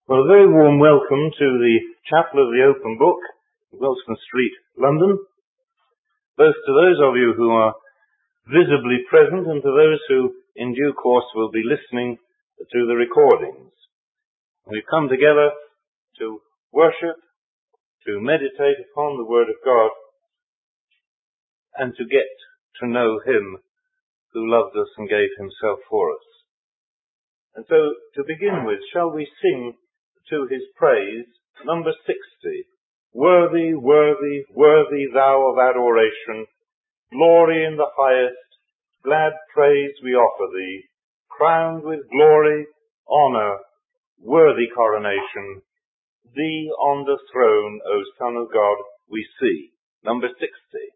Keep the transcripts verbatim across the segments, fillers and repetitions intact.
Well, a very warm welcome to the Chapel of the Open Book, Wellston Street, London, both to those of you who are visibly present and to those who in due course will be listening to the recordings. We've come together to worship, to meditate upon the Word of God, and to get to know Him who loved us and gave Himself for us. And so, to begin with, shall we sing to His praise, number sixty. Worthy, worthy, worthy thou of adoration, glory in the highest, glad praise we offer thee, crowned with glory, honour, worthy coronation, thee on the throne, O Son of God, we see. Number sixty.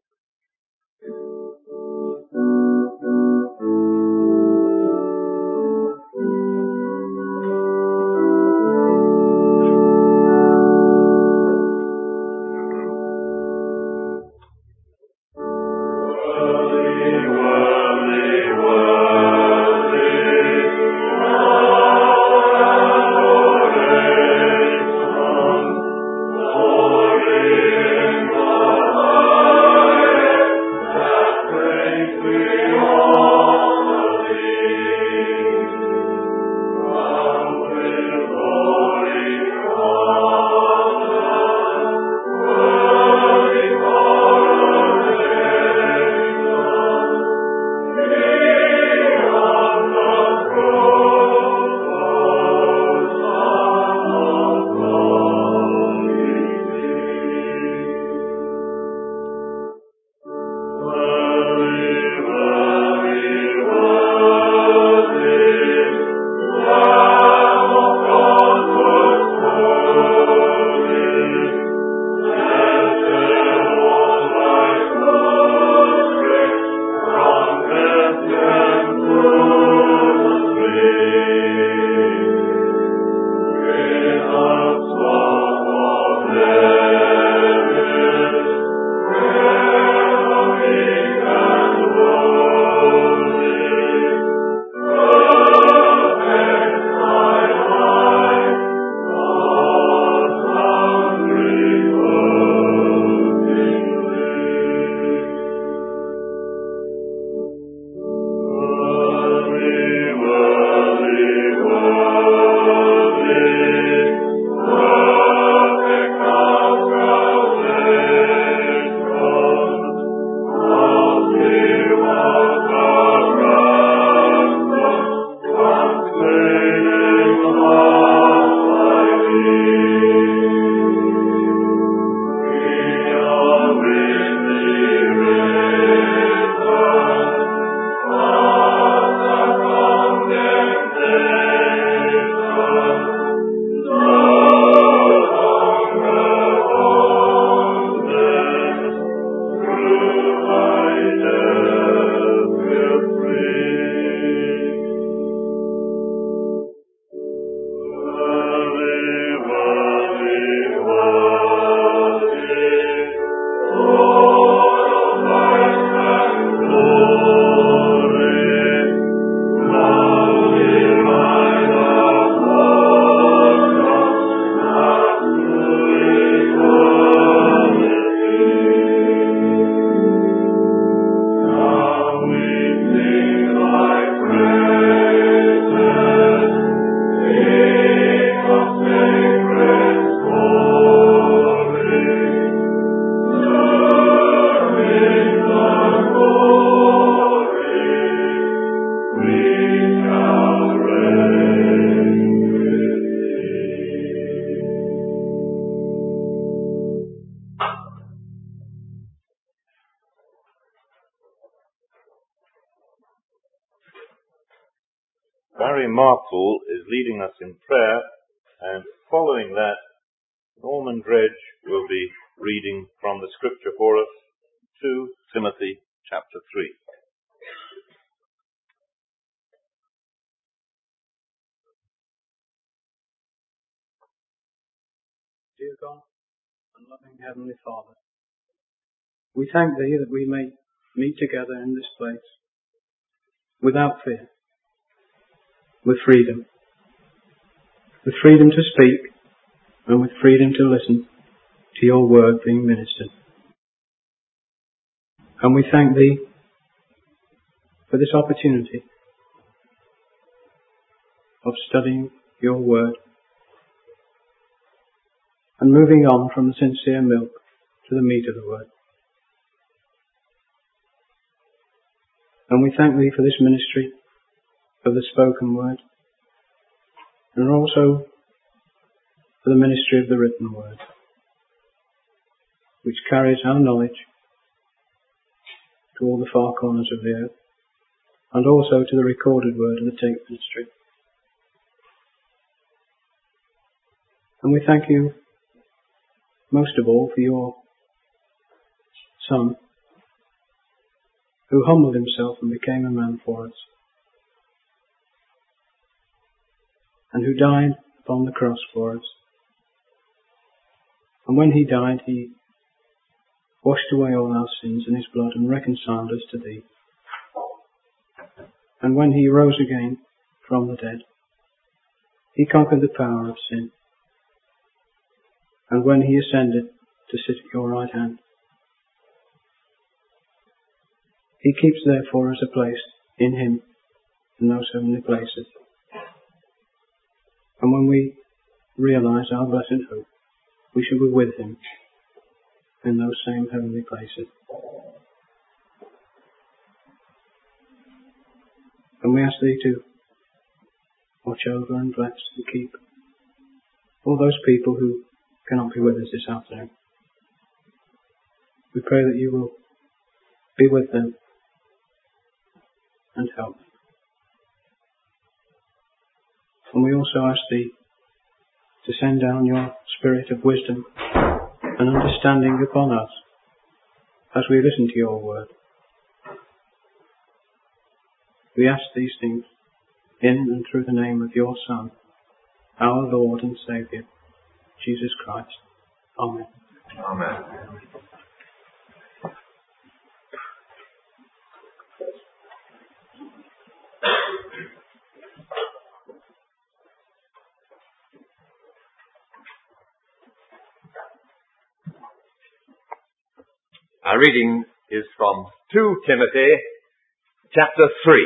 Barry Marple is leading us in prayer, and following that, Norman Dredge will be reading from the scripture for us, Second Timothy chapter three. Dear God and loving Heavenly Father, we thank Thee that we may meet together in this place without fear, with freedom, with freedom to speak and with freedom to listen to your word being ministered. And we thank thee for this opportunity of studying your word and moving on from the sincere milk to the meat of the word. And we thank thee for this ministry of the spoken word, and also for the ministry of the written word, which carries our knowledge to all the far corners of the earth, and also to the recorded word of the Take Ministry. And we thank you most of all for your Son, who humbled himself and became a man for us, and who died upon the cross for us. And when he died, he washed away all our sins in his blood and reconciled us to thee. And when he rose again from the dead, he conquered the power of sin. And when he ascended to sit at your right hand, he keeps there for us a place in him in those heavenly places. And when we realize our blessed hope, we shall be with him in those same heavenly places. And we ask thee to watch over and bless and keep all those people who cannot be with us this afternoon. We pray that you will be with them and help them. And we also ask thee to send down your spirit of wisdom and understanding upon us as we listen to your word. We ask these things in and through the name of your Son, our Lord and Saviour, Jesus Christ. Amen. Amen. Our reading is from Second Timothy chapter three.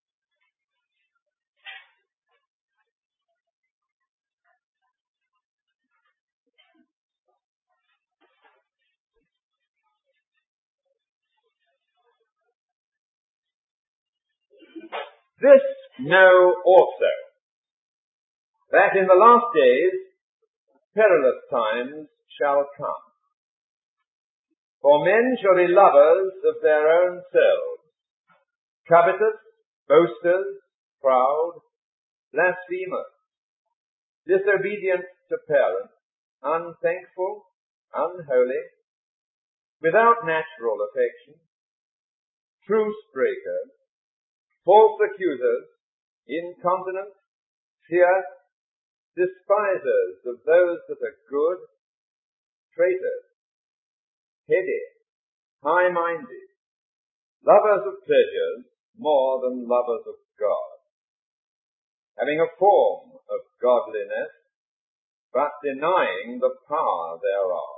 This know also, that in the last days perilous times shall come. For men shall be lovers of their own selves, covetous, boasters, proud, blasphemers, disobedient to parents, unthankful, unholy, without natural affection, truce breakers, false accusers, incontinent, fierce, despisers of those that are good, traitors, heady, high-minded, lovers of pleasures more than lovers of God, having a form of godliness, but denying the power thereof.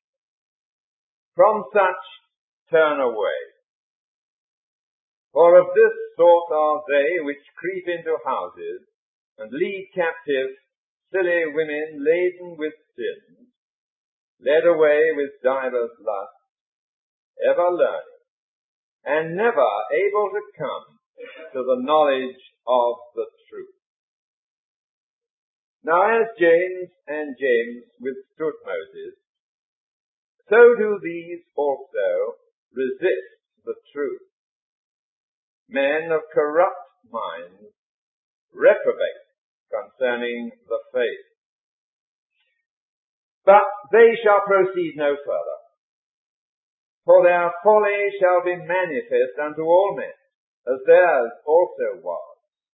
From such turn away. For of this sort are they which creep into houses, and lead captive silly women laden with sins, led away with divers lusts, ever learning, and never able to come to the knowledge of the truth. Now as James and James withstood Moses, so do these also resist the truth. Men of corrupt minds reprobate concerning the faith. But they shall proceed no further, for their folly shall be manifest unto all men, as theirs also was.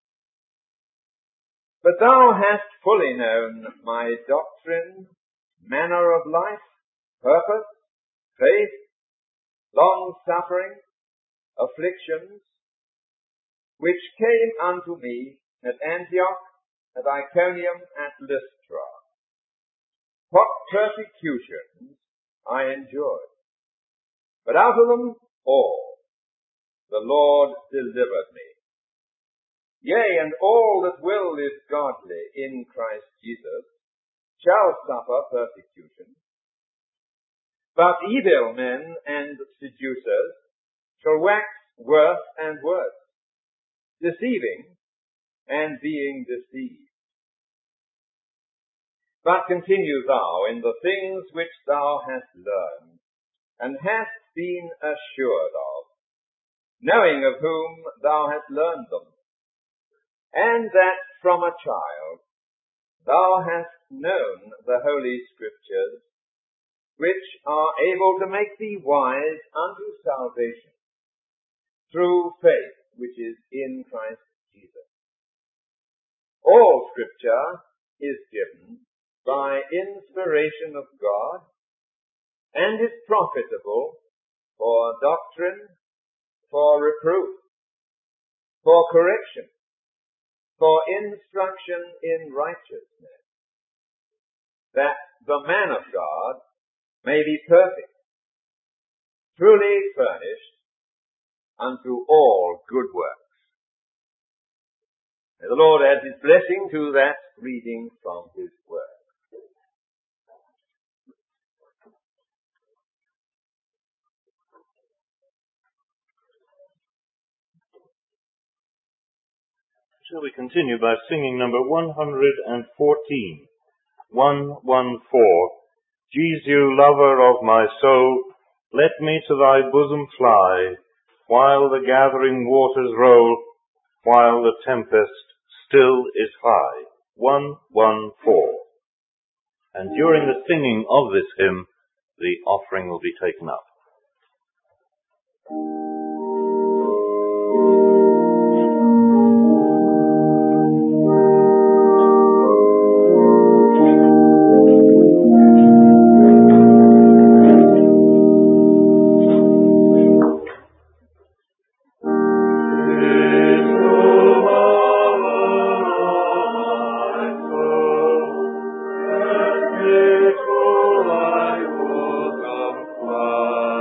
But thou hast fully known my doctrine, manner of life, purpose, faith, long-suffering, afflictions, which came unto me at Antioch at Iconium, at Lystra. What persecutions I endured, but out of them all the Lord delivered me. Yea, and all that will live godly in Christ Jesus shall suffer persecution. But evil men and seducers shall wax worse and worse, deceiving and being deceived. But continue thou in the things which thou hast learned, and hast been assured of, knowing of whom thou hast learned them, and that from a child thou hast known the Holy Scriptures, which are able to make thee wise unto salvation, through faith which is in Christ Jesus. All Scripture is given by inspiration of God, and is profitable for doctrine, for reproof, for correction, for instruction in righteousness, that the man of God may be perfect, truly furnished unto all good works. May the Lord add his blessing to that reading from his word. Shall we continue by singing number one hundred fourteen? one one four. Jesu, lover of my soul, let me to thy bosom fly, while the gathering waters roll, while the tempest still is high. one one four. And during the singing of this hymn, the offering will be taken up. Fly.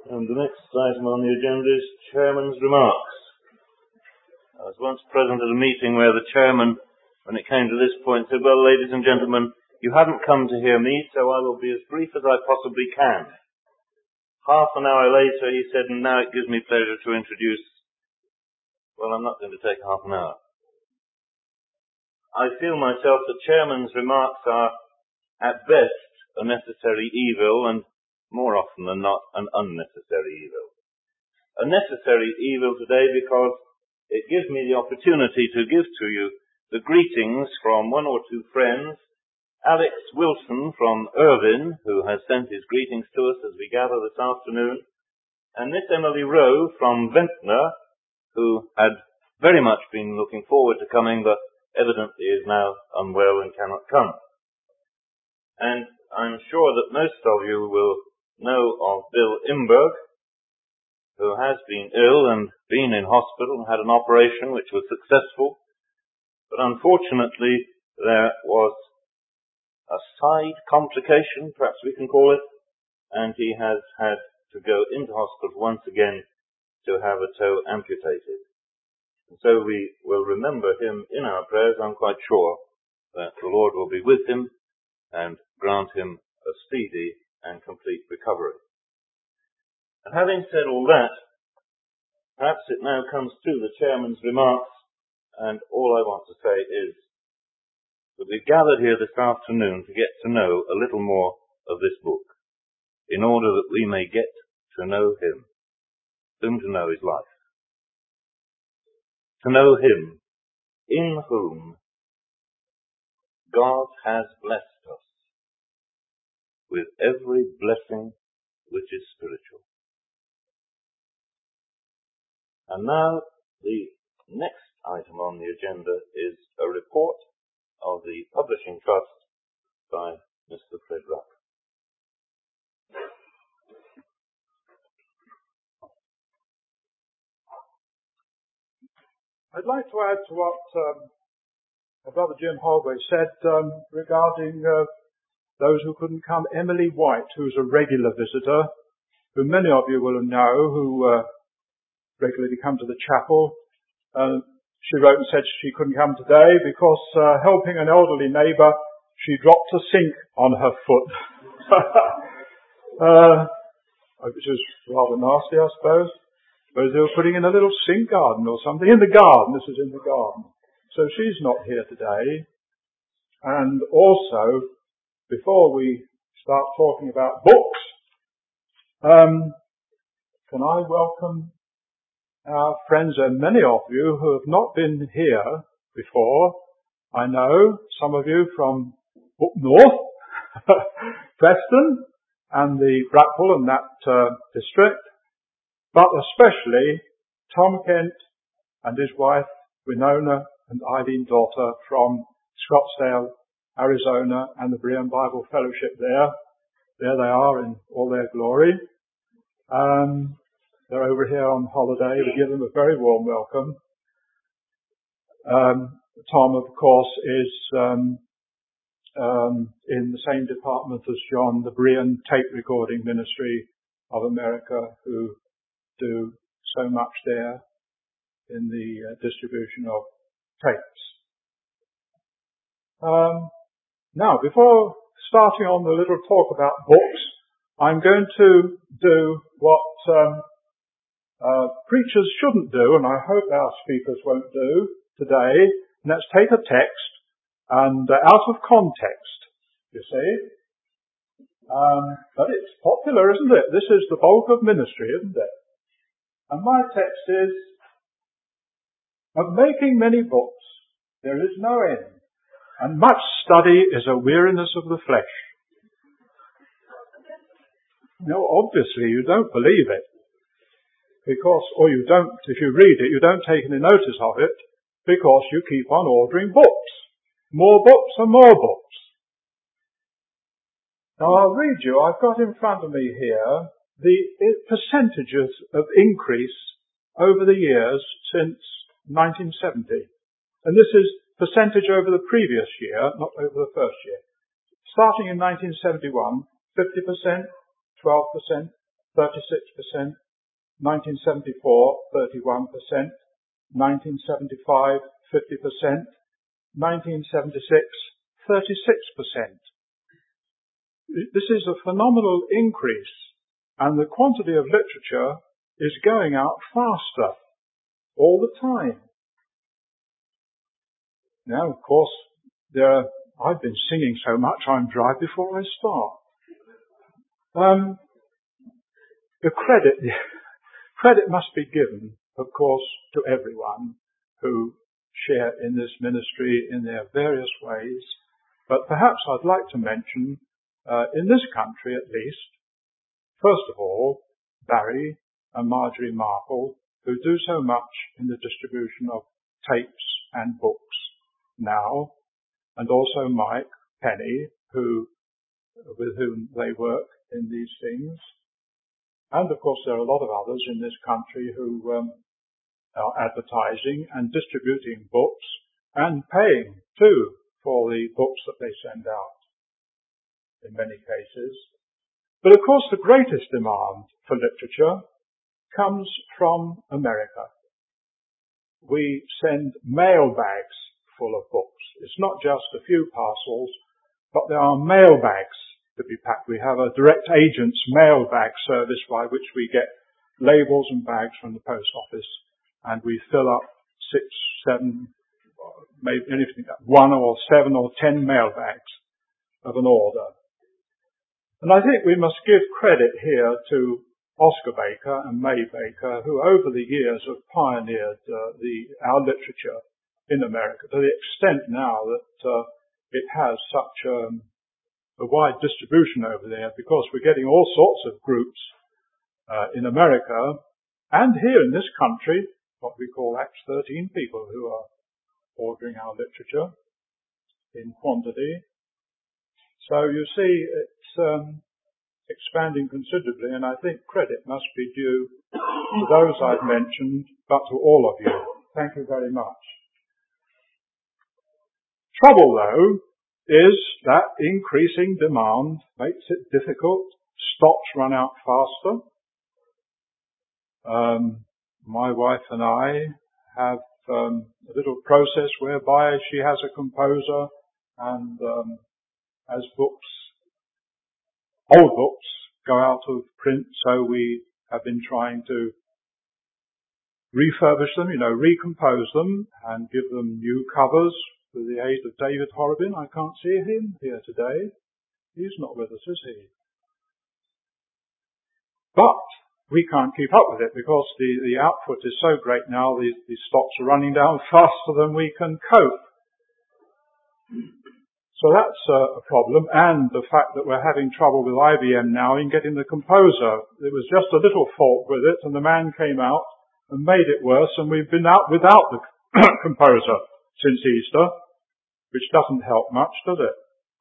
And the next item on the agenda is Chairman's Remarks. I was once present at a meeting where the Chairman, when it came to this point, said, well, ladies and gentlemen, you haven't come to hear me, so I will be as brief as I possibly can. Half an hour later, he said, and now it gives me pleasure to introduce, well, I'm not going to take half an hour. I feel myself that Chairman's remarks are, at best, a necessary evil, and more often than not, an unnecessary evil. A necessary evil today because it gives me the opportunity to give to you the greetings from one or two friends, Alex Wilson from Irvine, who has sent his greetings to us as we gather this afternoon, and Miss Emily Rowe from Ventnor, who had very much been looking forward to coming, but evidently is now unwell and cannot come. And I'm sure that most of you will know of Bill Imberg, who has been ill and been in hospital and had an operation which was successful, but unfortunately there was a side complication, perhaps we can call it, and he has had to go into hospital once again to have a toe amputated. And so we will remember him in our prayers. I'm quite sure that the Lord will be with him and grant him a speedy and complete recovery. And having said all that, perhaps it now comes to the Chairman's remarks, and all I want to say is that we've gathered here this afternoon to get to know a little more of this book, in order that we may get to know him, whom to know is life. To know him, in whom God has blessed us with every blessing which is spiritual. And now the next item on the agenda is a report of the Publishing Trust by Mister Fred Ruck. I'd like to add to what um, Brother Jim Holway said um, regarding uh, those who couldn't come. Emily White, who's a regular visitor, who many of you will know, who uh, regularly come to the chapel. Uh, she wrote and said she couldn't come today because uh, helping an elderly neighbour, she dropped a sink on her foot. uh, which is rather nasty, I suppose. Whereas they were putting in a little sink garden or something. In the garden, this is in the garden. So she's not here today. And also, before we start talking about books, um, can I welcome our friends, and many of you who have not been here before. I know some of you from up north, Preston, and the Brackpool and that uh, district, but especially Tom Kent and his wife, Winona, and Eileen Daughter from Scottsdale, Arizona, and the Berean Bible Fellowship there. There they are in all their glory. Um, they're over here on holiday. We give them a very warm welcome. Um, Tom, of course, is um, um, in the same department as John, the Berean Tape Recording Ministry of America, who do so much there in the uh, distribution of tapes. Um, now, before starting on the little talk about books, I'm going to do what um, uh, preachers shouldn't do, and I hope our speakers won't do today, and that's take a text and uh, out of context, you see. Um, but it's popular, isn't it? This is the bulk of ministry, isn't it? And my text is, of making many books, there is no end, and much study is a weariness of the flesh. No, obviously you don't believe it, because, or you don't, if you read it, you don't take any notice of it, because you keep on ordering books. More books and more books. Now I'll read you, I've got in front of me here the percentages of increase over the years since nineteen seventy. And this is percentage over the previous year, not over the first year. Starting in nineteen seventy-one, fifty percent, twelve percent, thirty-six percent, nineteen seventy-four, thirty-one percent, nineteen seventy-five, fifty percent, nineteen seventy-six, thirty-six percent. This is a phenomenal increase, and the quantity of literature is going out faster all the time. Now, of course, there, I've been singing so much I'm dry before I start. Um, the credit, credit must be given, of course, to everyone who share in this ministry in their various ways. But perhaps I'd like to mention, uh, in this country at least, first of all, Barry and Marjorie Marple, who do so much in the distribution of tapes and books now, and also Mike Penny, who, with whom they work in these things. And of course there are a lot of others in this country who um, are advertising and distributing books and paying too for the books that they send out in many cases. But of course the greatest demand for literature comes from America. We send mail bags full of books. It's not just a few parcels, but there are mail bags to be packed. We have a direct agent's mail bag service by which we get labels and bags from the post office, and we fill up six, seven, maybe anything, one or seven or ten mail bags of an order. And I think we must give credit here to Oscar Baker and May Baker, who over the years have pioneered uh, the our literature in America to the extent now that uh, it has such um, a wide distribution over there, because we're getting all sorts of groups uh, in America and here in this country, what we call Acts thirteen people who are ordering our literature in quantity. So you see, it's um, expanding considerably, and I think credit must be due to those I've mentioned, but to all of you. Thank you very much. Trouble, though, is that increasing demand makes it difficult. Stocks run out faster. Um, my wife and I have um, a little process whereby she has a composer, and um, as books, old books, go out of print, so we have been trying to refurbish them, you know, recompose them, and give them new covers with the aid of David Horrobin. I can't see him here today. He's not with us, is he? But we can't keep up with it because the, the output is so great now, the, the stocks are running down faster than we can cope. So that's uh, a problem, and the fact that we're having trouble with I B M now in getting the composer. It was just a little fault with it, and the man came out and made it worse, and we've been out without the composer since Easter, which doesn't help much, does it?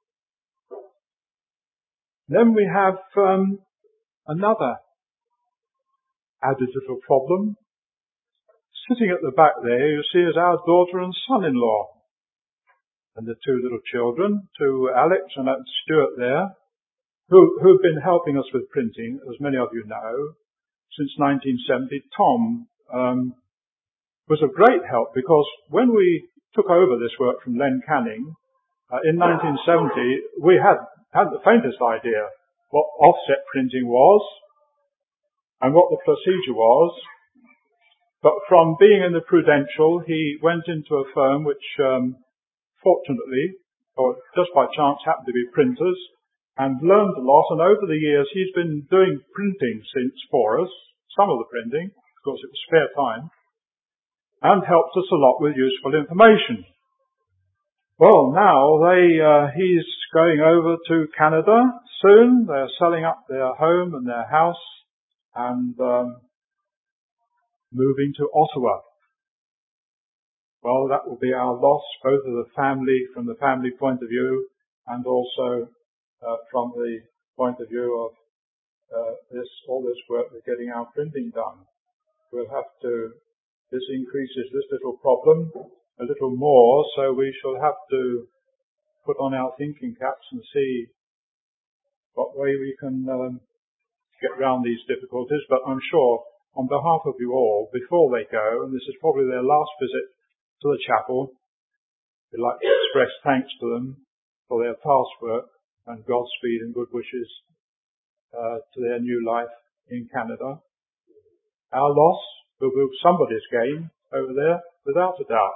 Then we have um, another added little problem. Sitting at the back there, you see, is our daughter and son-in-law, and the two little children, to Alex and Stuart there, who, who've been helping us with printing, as many of you know, since nineteen seventy. Tom um, was of great help, because when we took over this work from Len Canning uh, in nineteen seventy, we had, had the faintest idea what offset printing was and what the procedure was. But from being in the Prudential, he went into a firm which um, fortunately, or just by chance, happened to be printers, and learned a lot. And over the years, he's been doing printing since for us, some of the printing, of course it was spare time, and helped us a lot with useful information. Well, now they, uh, he's going over to Canada soon. They're selling up their home and their house and um, moving to Ottawa. Well, that will be our loss, both of the family, from the family point of view, and also uh, from the point of view of uh, this, all this work with getting our printing done. We'll have to, this increases this little problem a little more, so we shall have to put on our thinking caps and see what way we can um, get round these difficulties, but I'm sure on behalf of you all, before they go, and this is probably their last visit to the chapel, we'd like to express thanks to them for their past work and Godspeed and good wishes uh, to their new life in Canada. Our loss will be somebody's gain over there, without a doubt.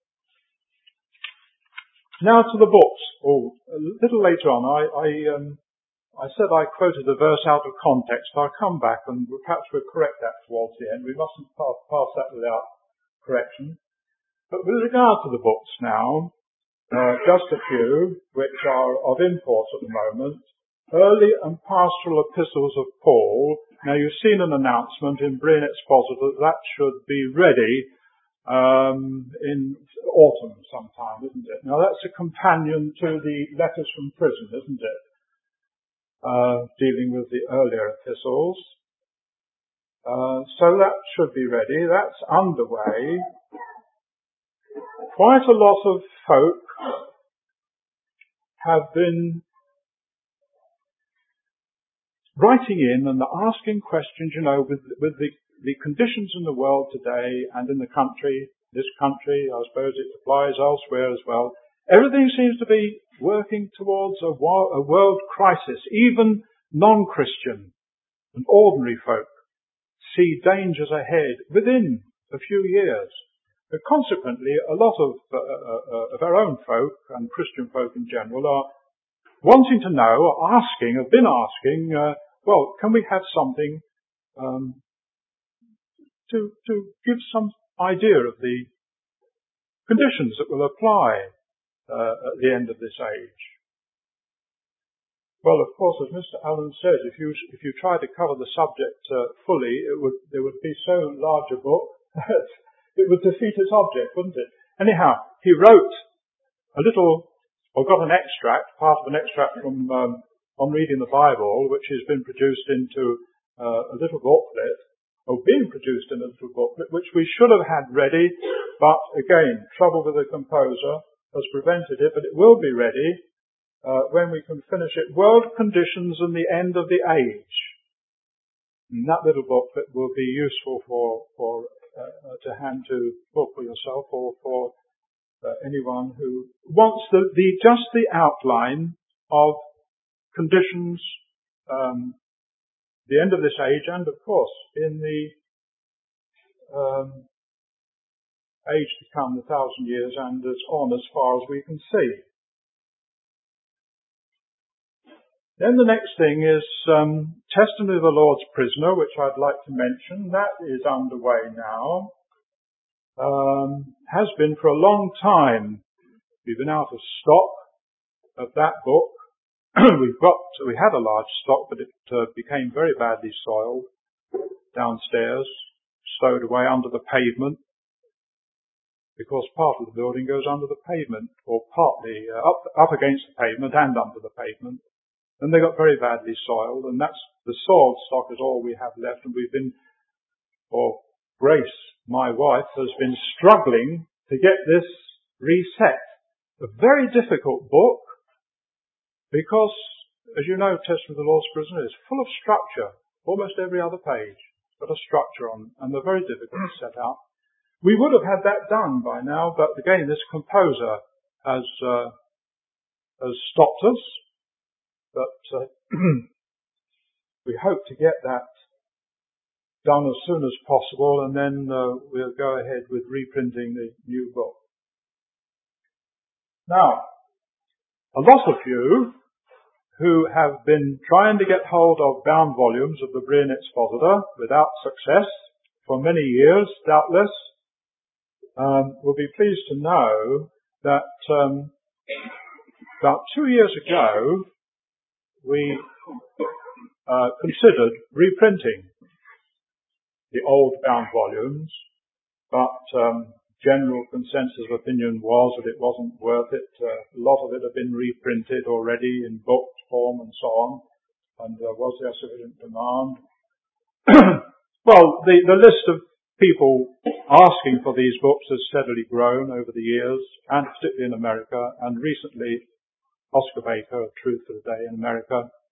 Now to the books. Or a little later on, I, I, um, I said I quoted a verse out of context. I'll come back and perhaps we'll correct that towards the end. We mustn't pass, pass that without correction. But with regard to the books now, uh, just a few which are of import at the moment. Early and pastoral epistles of Paul. Now you've seen an announcement in Bryn Expositor that that should be ready um, in autumn sometime, isn't it? Now that's a companion to the letters from prison, isn't it? Uh, dealing with the earlier epistles. Uh, so that should be ready. That's underway. Quite a lot of folk have been writing in and asking questions, you know, with, with the, the conditions in the world today and in the country, this country, I suppose it applies elsewhere as well. Everything seems to be working towards a, a world crisis. Even non-Christian and ordinary folk see dangers ahead within a few years. But consequently, a lot of, uh, uh, of our own folk and Christian folk in general are wanting to know, or asking, have been asking, uh, well, can we have something um, to to give some idea of the conditions that will apply uh, at the end of this age? Well, of course, as Mister Allen says, if you if you try to cover the subject uh, fully, it would there would be so large a book that it would defeat its object, wouldn't it? Anyhow, he wrote a little, or got an extract, part of an extract from um, On Reading the Bible, which has been produced into uh, a little booklet, or being produced in a little booklet, which we should have had ready, but again, trouble with the composer has prevented it, but it will be ready uh, when we can finish it. World Conditions and the End of the Age. And that little booklet will be useful for, for uh, to hand to, well, for yourself or for uh, anyone who wants the, the just the outline of conditions, um, the end of this age, and of course in the um, age to come, the thousand years, and as on as far as we can see. Then the next thing is um, Testimony of the Lord's Prisoner, which I'd like to mention. That is underway now. Um, has been for a long time. We've been out of stock of that book. We've got, we had a large stock, but it uh, became very badly soiled downstairs, stowed away under the pavement, because part of the building goes under the pavement, or partly uh, up, up against the pavement and under the pavement. And they got very badly soiled, and that's the soiled stock is all we have left. And we've been, or Grace, my wife, has been struggling to get this reset. A very difficult book, because, as you know, Testimony of the Lord's Prisoner is full of structure. Almost every other page got a structure on, and they're very difficult to set out. We would have had that done by now, but again, this composer has uh, has stopped us. But uh, we hope to get that done as soon as possible, and then uh, we'll go ahead with reprinting the new book. Now, a lot of you who have been trying to get hold of bound volumes of the Bryn Expositor without success for many years, doubtless, um, will be pleased to know that um, about two years ago, we uh, considered reprinting the old bound volumes, but um, general consensus of opinion was that it wasn't worth it. Uh, a lot of it had been reprinted already in book form and so on, and uh, was there sufficient demand? Well, the, the list of people asking for these books has steadily grown over the years, and particularly in America, and recently Oscar Baker of Truth for the Day in America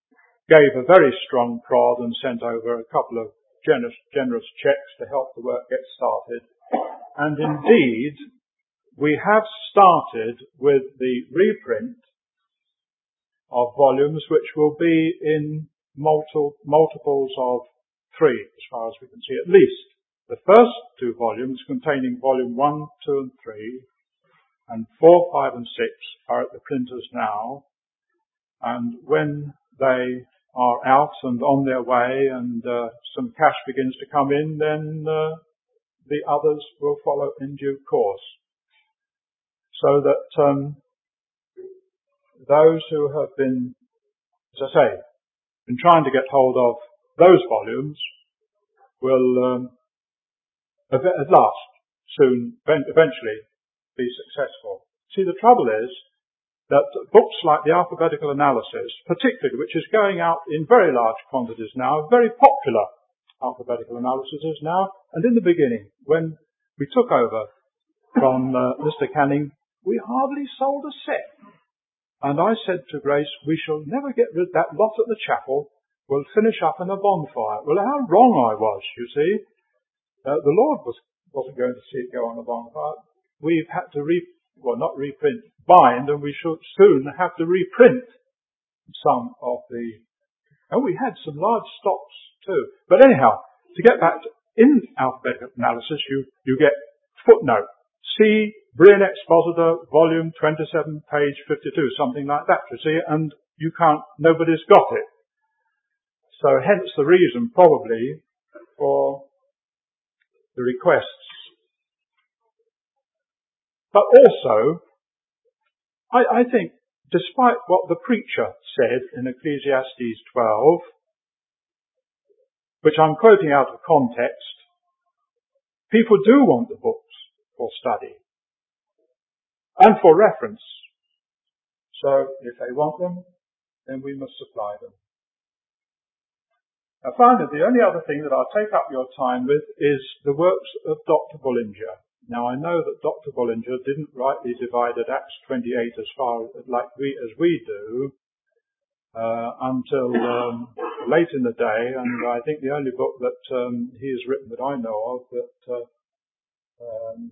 gave a very strong prod and sent over a couple of generous, generous checks to help the work get started. And indeed, we have started with the reprint of volumes which will be in multi- multiples of three, as far as we can see, at least. The first two volumes, containing volume one, two and three, and four, five and six are at the printers now. And when they are out and on their way and uh, some cash begins to come in, then uh, the others will follow in due course. So that um, those who have been, as I say, been trying to get hold of those volumes will um, at last, soon, eventually, be successful. See, the trouble is that books like the alphabetical analysis, particularly, which is going out in very large quantities now, very popular alphabetical analysis is now, and in the beginning, when we took over from uh, Mister Canning, we hardly sold a set. And I said to Grace, we shall never get rid of that lot at the chapel. We'll finish up in a bonfire. Well, how wrong I was, you see. Uh, the Lord was, wasn't going to see it go on a bonfire. We've had to re, well, not reprint, bind, and we should soon have to reprint some of the, and we had some large stocks too. But anyhow, to get back to, in alphabetical analysis, you, you get footnote, C, Brian Expositor, volume twenty-seven, page fifty-two, something like that, you see, and you can't, nobody's got it. So hence the reason, probably, for the requests. But also, I, I think, despite what the preacher said in Ecclesiastes twelve, which I'm quoting out of context, people do want the books for study and for reference. So if they want them, then we must supply them. Now finally, the only other thing that I'll take up your time with is the works of Doctor Bullinger. Now I know that Doctor Bullinger didn't rightly divide at Acts twenty-eight as far like we as we do uh, until um, late in the day, and I think the only book that um, he has written that I know of that uh, um,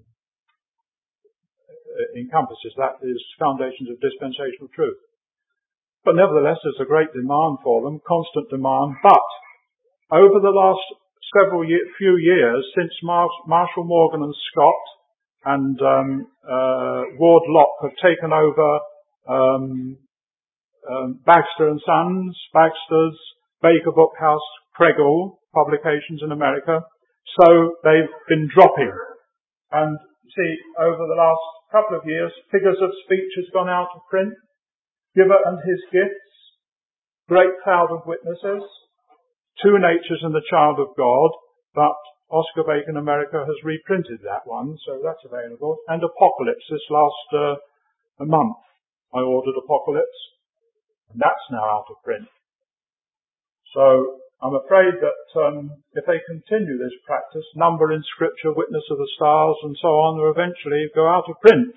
encompasses that is Foundations of Dispensational Truth. But nevertheless, there's a great demand for them, constant demand. But over the last several year, few years, since Mar- Marshall Morgan and Scott and um, uh, Ward Locke have taken over um, um, Baxter and Sons, Baxter's, Baker Bookhouse, Kregel publications in America, so they've been dropping. And see, over the last couple of years, Figures of Speech has gone out of print, Giver and His Gifts, Great Cloud of Witnesses, Two Natures and the Child of God, but Oscar Bacon America has reprinted that one, so that's available. And Apocalypse, this last uh, a month, I ordered Apocalypse, and that's now out of print. So I'm afraid that um, if they continue this practice, Number in Scripture, Witness of the Stars, and so on, will eventually go out of print.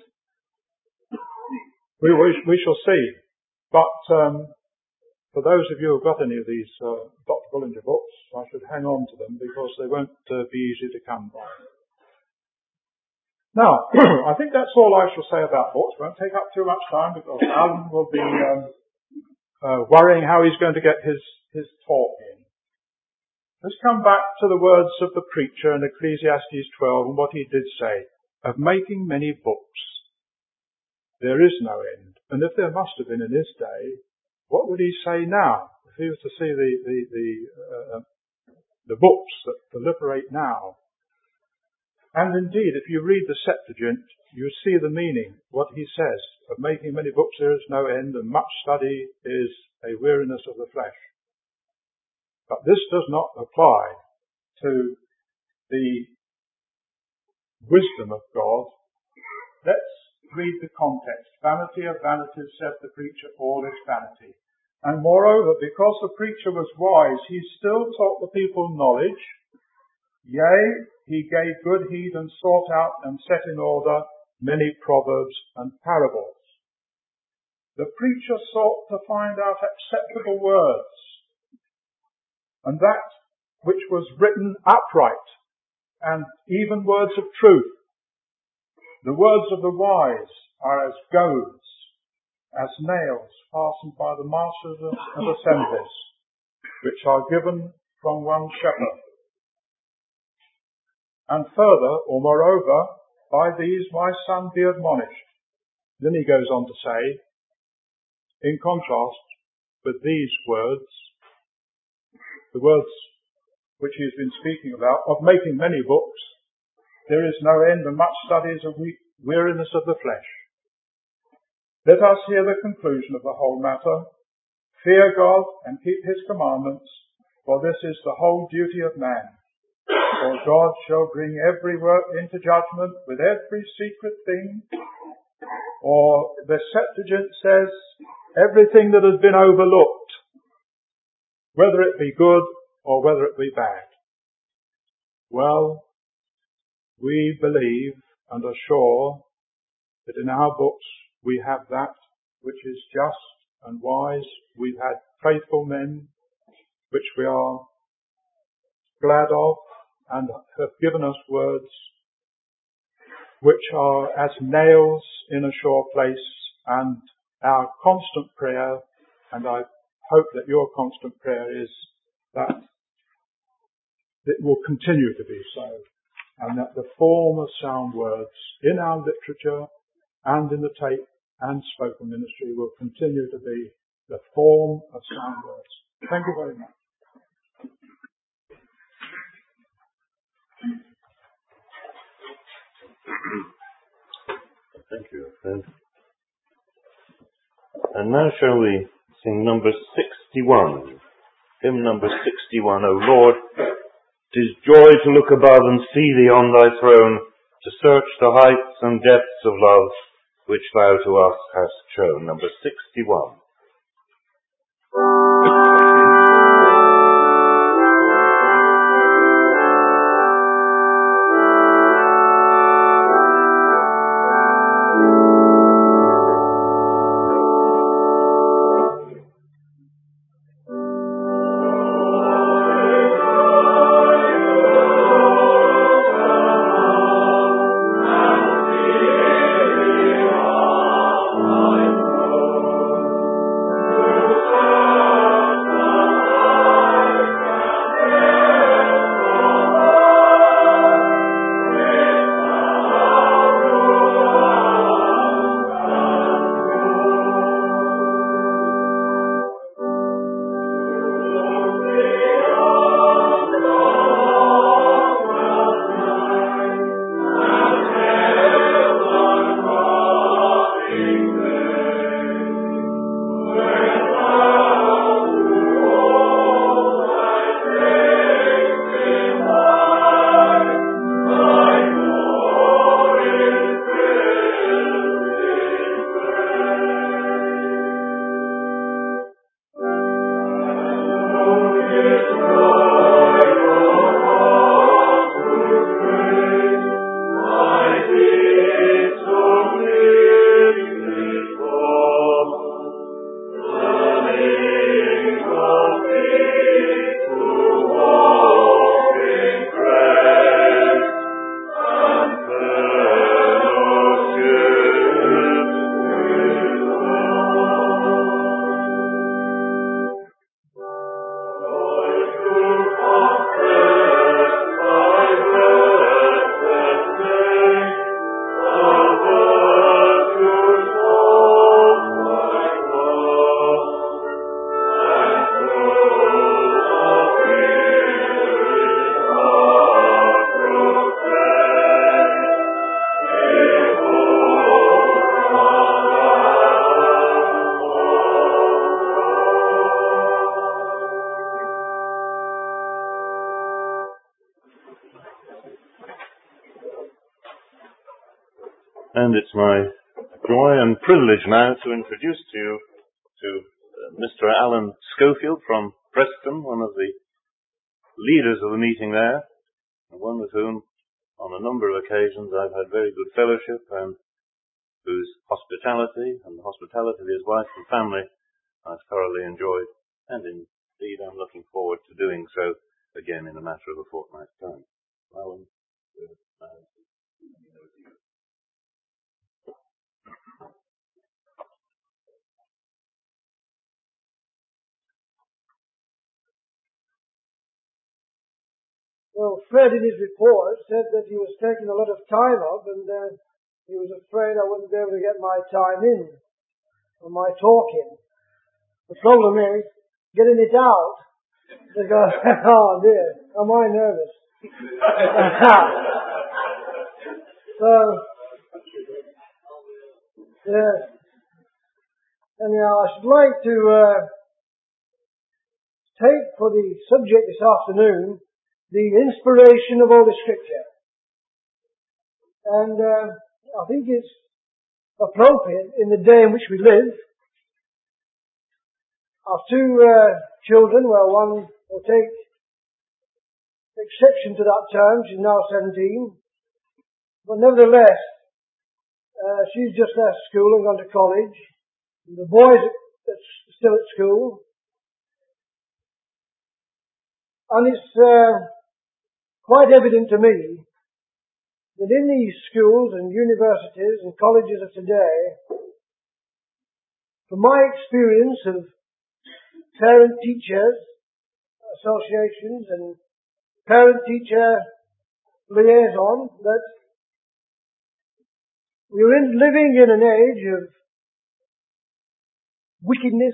We, we, we shall see. But um, for those of you who have got any of these uh, Doctor Bullinger books, I should hang on to them because they won't uh, be easy to come by. Now, I think that's all I shall say about books. Won't take up too much time because Alan will be um, uh, worrying how he's going to get his, his talk in. Let's come back to the words of the preacher in Ecclesiastes twelve and what he did say, of making many books. There is no end. And if there must have been in his day, what would he say now? If he was to see the the the, uh, the books that proliferate now. And indeed, if you read the Septuagint, you see the meaning, what he says, of making many books there is no end, and much study is a weariness of the flesh. But this does not apply to the wisdom of God. Let's read the context. Vanity of vanities, said the preacher, all is vanity. And moreover, because the preacher was wise, he still taught the people knowledge. Yea, he gave good heed and sought out and set in order many proverbs and parables. The preacher sought to find out acceptable words and that which was written upright, and even words of truth. The words of the wise are as goads, as nails fastened by the masters of assemblies, which are given from one shepherd. And further, or moreover, by these my son be admonished. Then he goes on to say, in contrast with these words, the words which he has been speaking about, of making many books, there is no end, and much study is a weariness of the flesh. Let us hear the conclusion of the whole matter. Fear God and keep his commandments, for this is the whole duty of man. For God shall bring every work into judgment with every secret thing, or the Septuagint says, everything that has been overlooked, whether it be good or whether it be bad. Well, we believe and are sure that in our books we have that which is just and wise. We've had faithful men which we are glad of, and have given us words which are as nails in a sure place, and our constant prayer, and I hope that your constant prayer is that it will continue to be so, and that the form of sound words in our literature and in the tape and spoken ministry will continue to be the form of sound words. Thank you very much. Thank you, friend. And now shall we sing number sixty-one, hymn number sixty-one. O Lord, 'tis joy to look above and see thee on thy throne, to search the heights and depths of love which thou to us hast shown. Number sixty-one. And it's my joy and privilege now to introduce to you to uh, Mister Alan Schofield from Preston, one of the leaders of the meeting there, and one with whom on a number of occasions I've had very good fellowship, and whose hospitality and the hospitality of his wife and family I've thoroughly enjoyed and Indeed, I'm looking forward to doing so again in a matter of a fortnight's time. Well, uh, Well, Fred in his report said that he was taking a lot of time up and uh, he was afraid I wouldn't be able to get my time in on my talking. The problem is getting it out. They go, oh dear, am I nervous? So, yeah. Anyhow, I should like to uh, take for the subject this afternoon the inspiration of Holy Scripture. And uh, I think it's appropriate in the day in which we live. I have two uh, children, well, one will take exception to that term. She's now seventeen. But nevertheless, uh, she's just left school and gone to college. And the boy's still at school. And it's uh, quite evident to me that in these schools and universities and colleges of today, from my experience of parent-teachers associations and parent-teacher liaison, that we're in, living in an age of wickedness,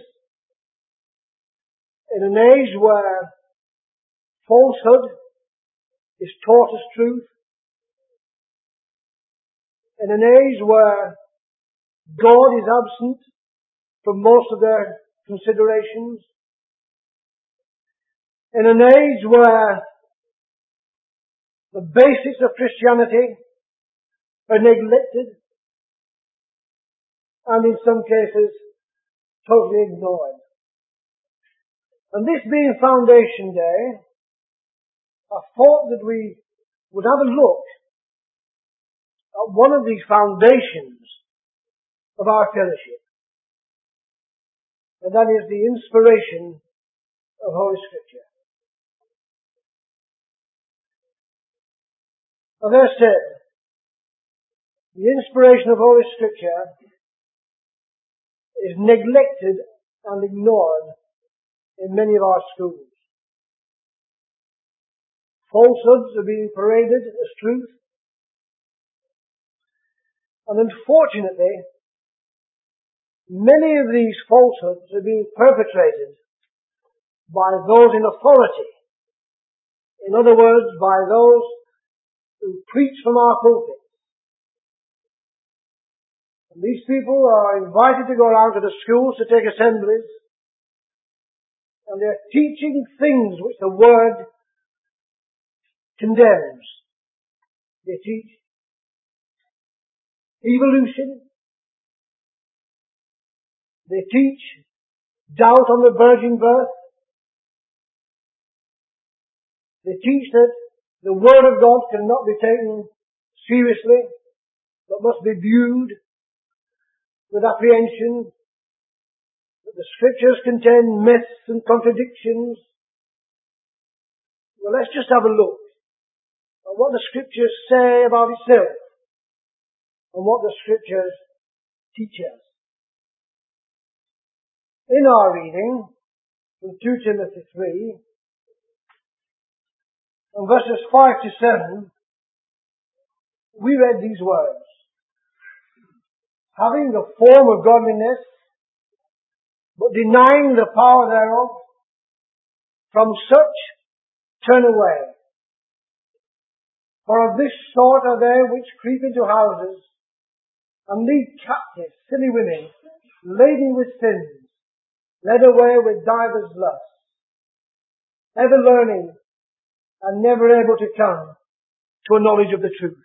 in an age where falsehood is taught as truth, in an age where God is absent from most of their considerations, in an age where the basics of Christianity are neglected and in some cases totally ignored. And this being Foundation Day, I thought that we would have a look at one of the foundations of our fellowship. And that is the inspiration of Holy Scripture. As I said, the inspiration of Holy Scripture is neglected and ignored in many of our schools. Falsehoods are being paraded as truth. And unfortunately, many of these falsehoods are being perpetrated by those in authority. In other words, by those who preach from our pulpit. And these people are invited to go around to the schools to take assemblies, and they're teaching things which the Word condemns. They teach evolution. They teach doubt on the virgin birth. They teach that the Word of God cannot be taken seriously, but must be viewed with apprehension. That the Scriptures contain myths and contradictions. Well, let's just have a look at what the Scriptures say about itself and what the Scriptures teach us. In our reading from two Timothy three, and verses five to seven, we read these words. Having the form of godliness, but denying the power thereof, from such turn away. For of this sort are they which creep into houses, and lead captive silly women, laden with sins, led away with divers lusts, ever learning, and never able to come to a knowledge of the truth.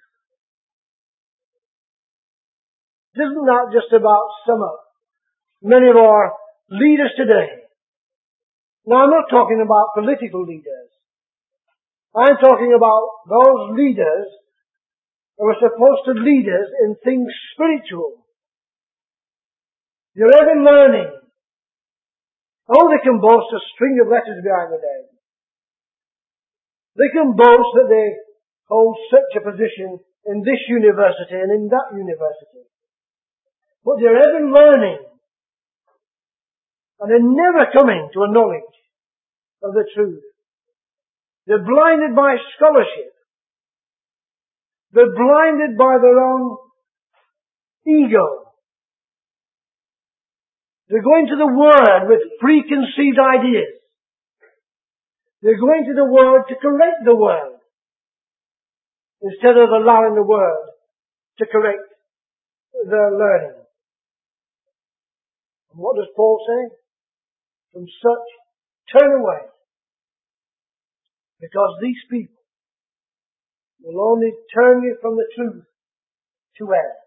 Isn't that just about sum up many of our leaders today? Now, I'm not talking about political leaders. I'm talking about those leaders who are supposed to lead us in things spiritual. You're ever learning Oh, they can boast a string of letters behind the name. They can boast that they hold such a position in this university and in that university. But they're ever learning, and they're never coming to a knowledge of the truth. They're blinded by scholarship. They're blinded by their own ego. They're going to the Word with preconceived ideas. They're going to the Word to correct the Word, instead of allowing the Word to correct their learning. And what does Paul say? From such, turn away. Because these people will only turn you from the truth to error.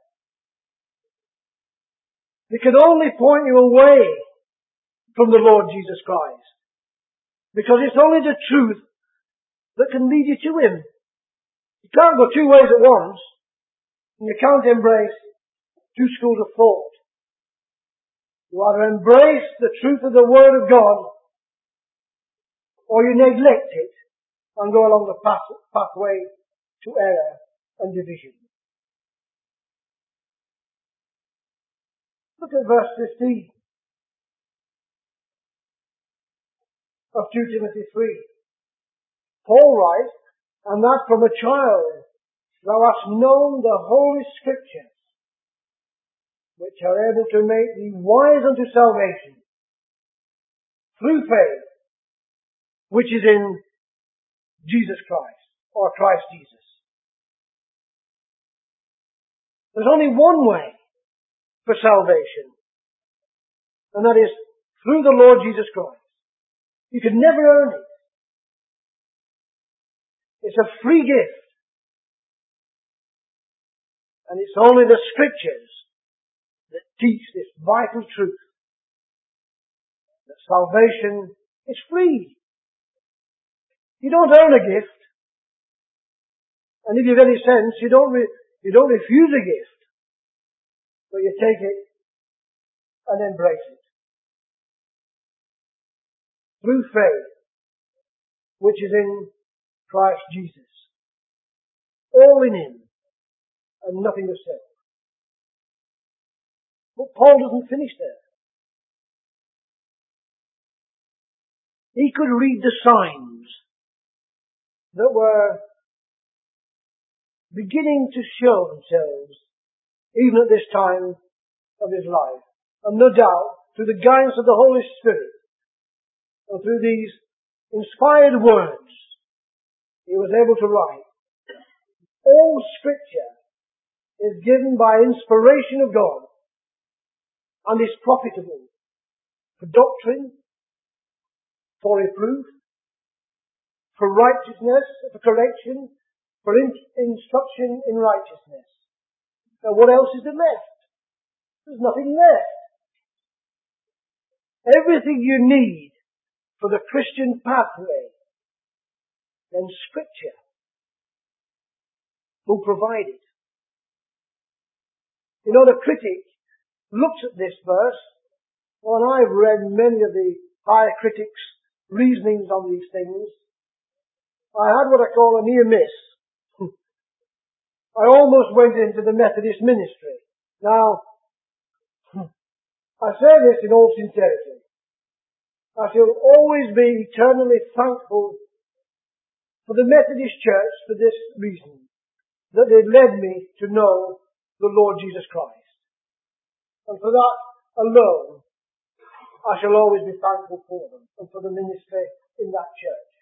They can only point you away from the Lord Jesus Christ. Because it's only the truth that can lead you to Him. You can't go two ways at once, and you can't embrace two schools of thought. You either embrace the truth of the Word of God, or you neglect it and go along the path, pathway to error and division. Look at verse fifteen of two Timothy three. Paul writes, and that from a child thou hast known the Holy Scriptures, which are able to make thee wise unto salvation, through faith, which is in Jesus Christ, or Christ Jesus. There's only one way for salvation, and that is through the Lord Jesus Christ. You can never earn it. It's a free gift. And it's only the Scriptures that teach this vital truth, that salvation is free. You don't earn a gift. And if you've any sense, you don't, re- you don't refuse a gift, but you take it and embrace it. Through faith, which is in Christ Jesus. All in Him, and nothing of self. But Paul doesn't finish there. He could read the signs that were beginning to show themselves even at this time of his life. And no doubt, through the guidance of the Holy Spirit, and through these inspired words, he was able to write, all Scripture is given by inspiration of God and is profitable for doctrine, for reproof, for righteousness, for correction, for in- instruction in righteousness. Now what else is there left? There's nothing left. Everything you need for the Christian pathway, then Scripture will provide it. You know, the critic looks at this verse, well, and I've read many of the higher critics' reasonings on these things. I had what I call a near miss. I almost went into the Methodist ministry. Now, I say this in all sincerity. I shall always be eternally thankful for the Methodist Church for this reason, that they led me to know the Lord Jesus Christ. And for that alone, I shall always be thankful for them and for the ministry in that church.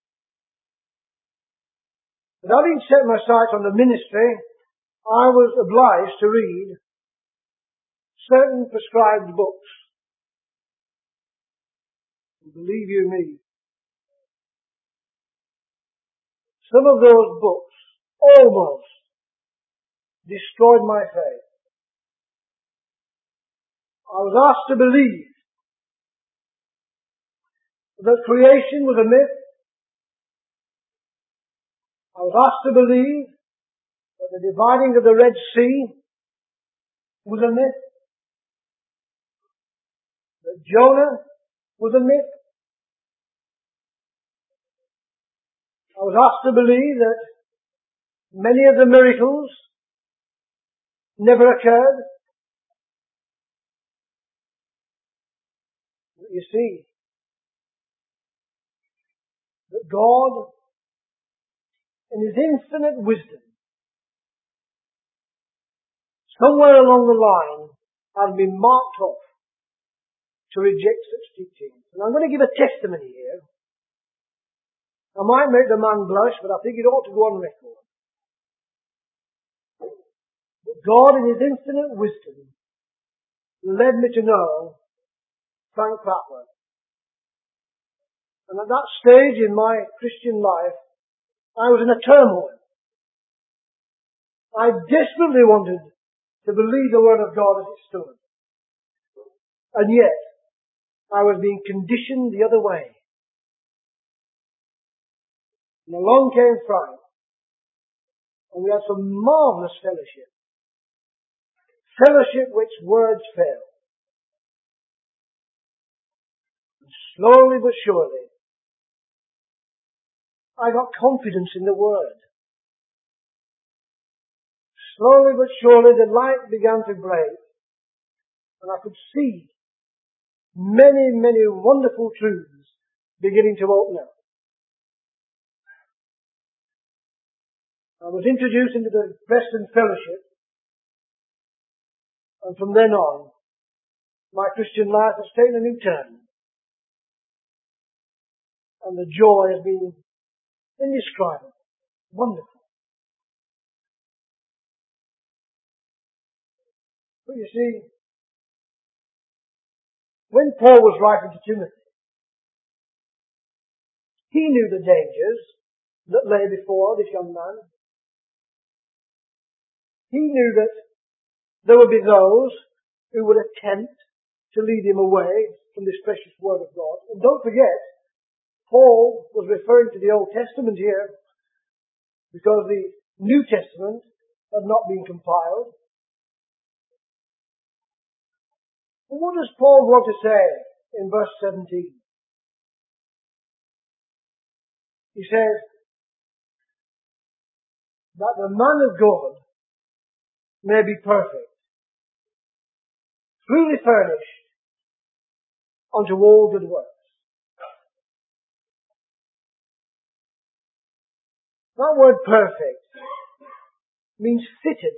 But having set my sights on the ministry, I was obliged to read certain prescribed books. And believe you me, some of those books almost destroyed my faith. I was asked to believe that creation was a myth. I was asked to believe that the dividing of the Red Sea was a myth. That Jonah was a myth. I was asked to believe that many of the miracles never occurred. But you see, that God, in His infinite wisdom, somewhere along the line, had been marked off to reject such teachings. And I'm going to give a testimony here. I might make the man blush, but I think it ought to go on record. But God, in His infinite wisdom, led me to know Frank Patworth. And at that stage in my Christian life, I was in a turmoil. I desperately wanted to believe the Word of God as it stood. And yet, I was being conditioned the other way. And along came Frank, and we had some marvellous fellowship. Fellowship which words fail. And slowly but surely, I got confidence in the Word. Slowly but surely the light began to break, and I could see many, many wonderful truths beginning to open up. I was introduced into the Preston Fellowship, and from then on, my Christian life has taken a new turn. And the joy has been indescribable, wonderful. But you see, when Paul was writing to Timothy, he knew the dangers that lay before this young man. He knew that there would be those who would attempt to lead him away from this precious Word of God. And don't forget, Paul was referring to the Old Testament here because the New Testament had not been compiled. And what does Paul want to say in verse seventeen? He says that the man of God may be perfect, truly furnished unto all good works. That word perfect means fitted.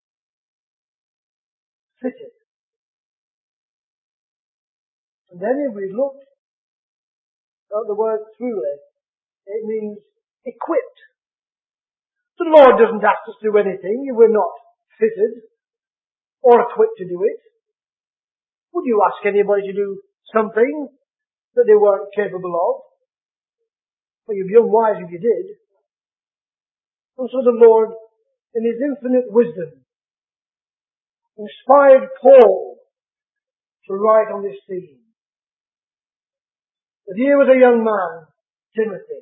Fitted. And then if we look at the word truly, it means equipped. The Lord doesn't ask us to do anything if we're not fitted or equipped to do it. Would you ask anybody to do something that they weren't capable of? Well, you'd be unwise if you did. And so the Lord, in His infinite wisdom, inspired Paul to write on this theme. That here was a young man, Timothy.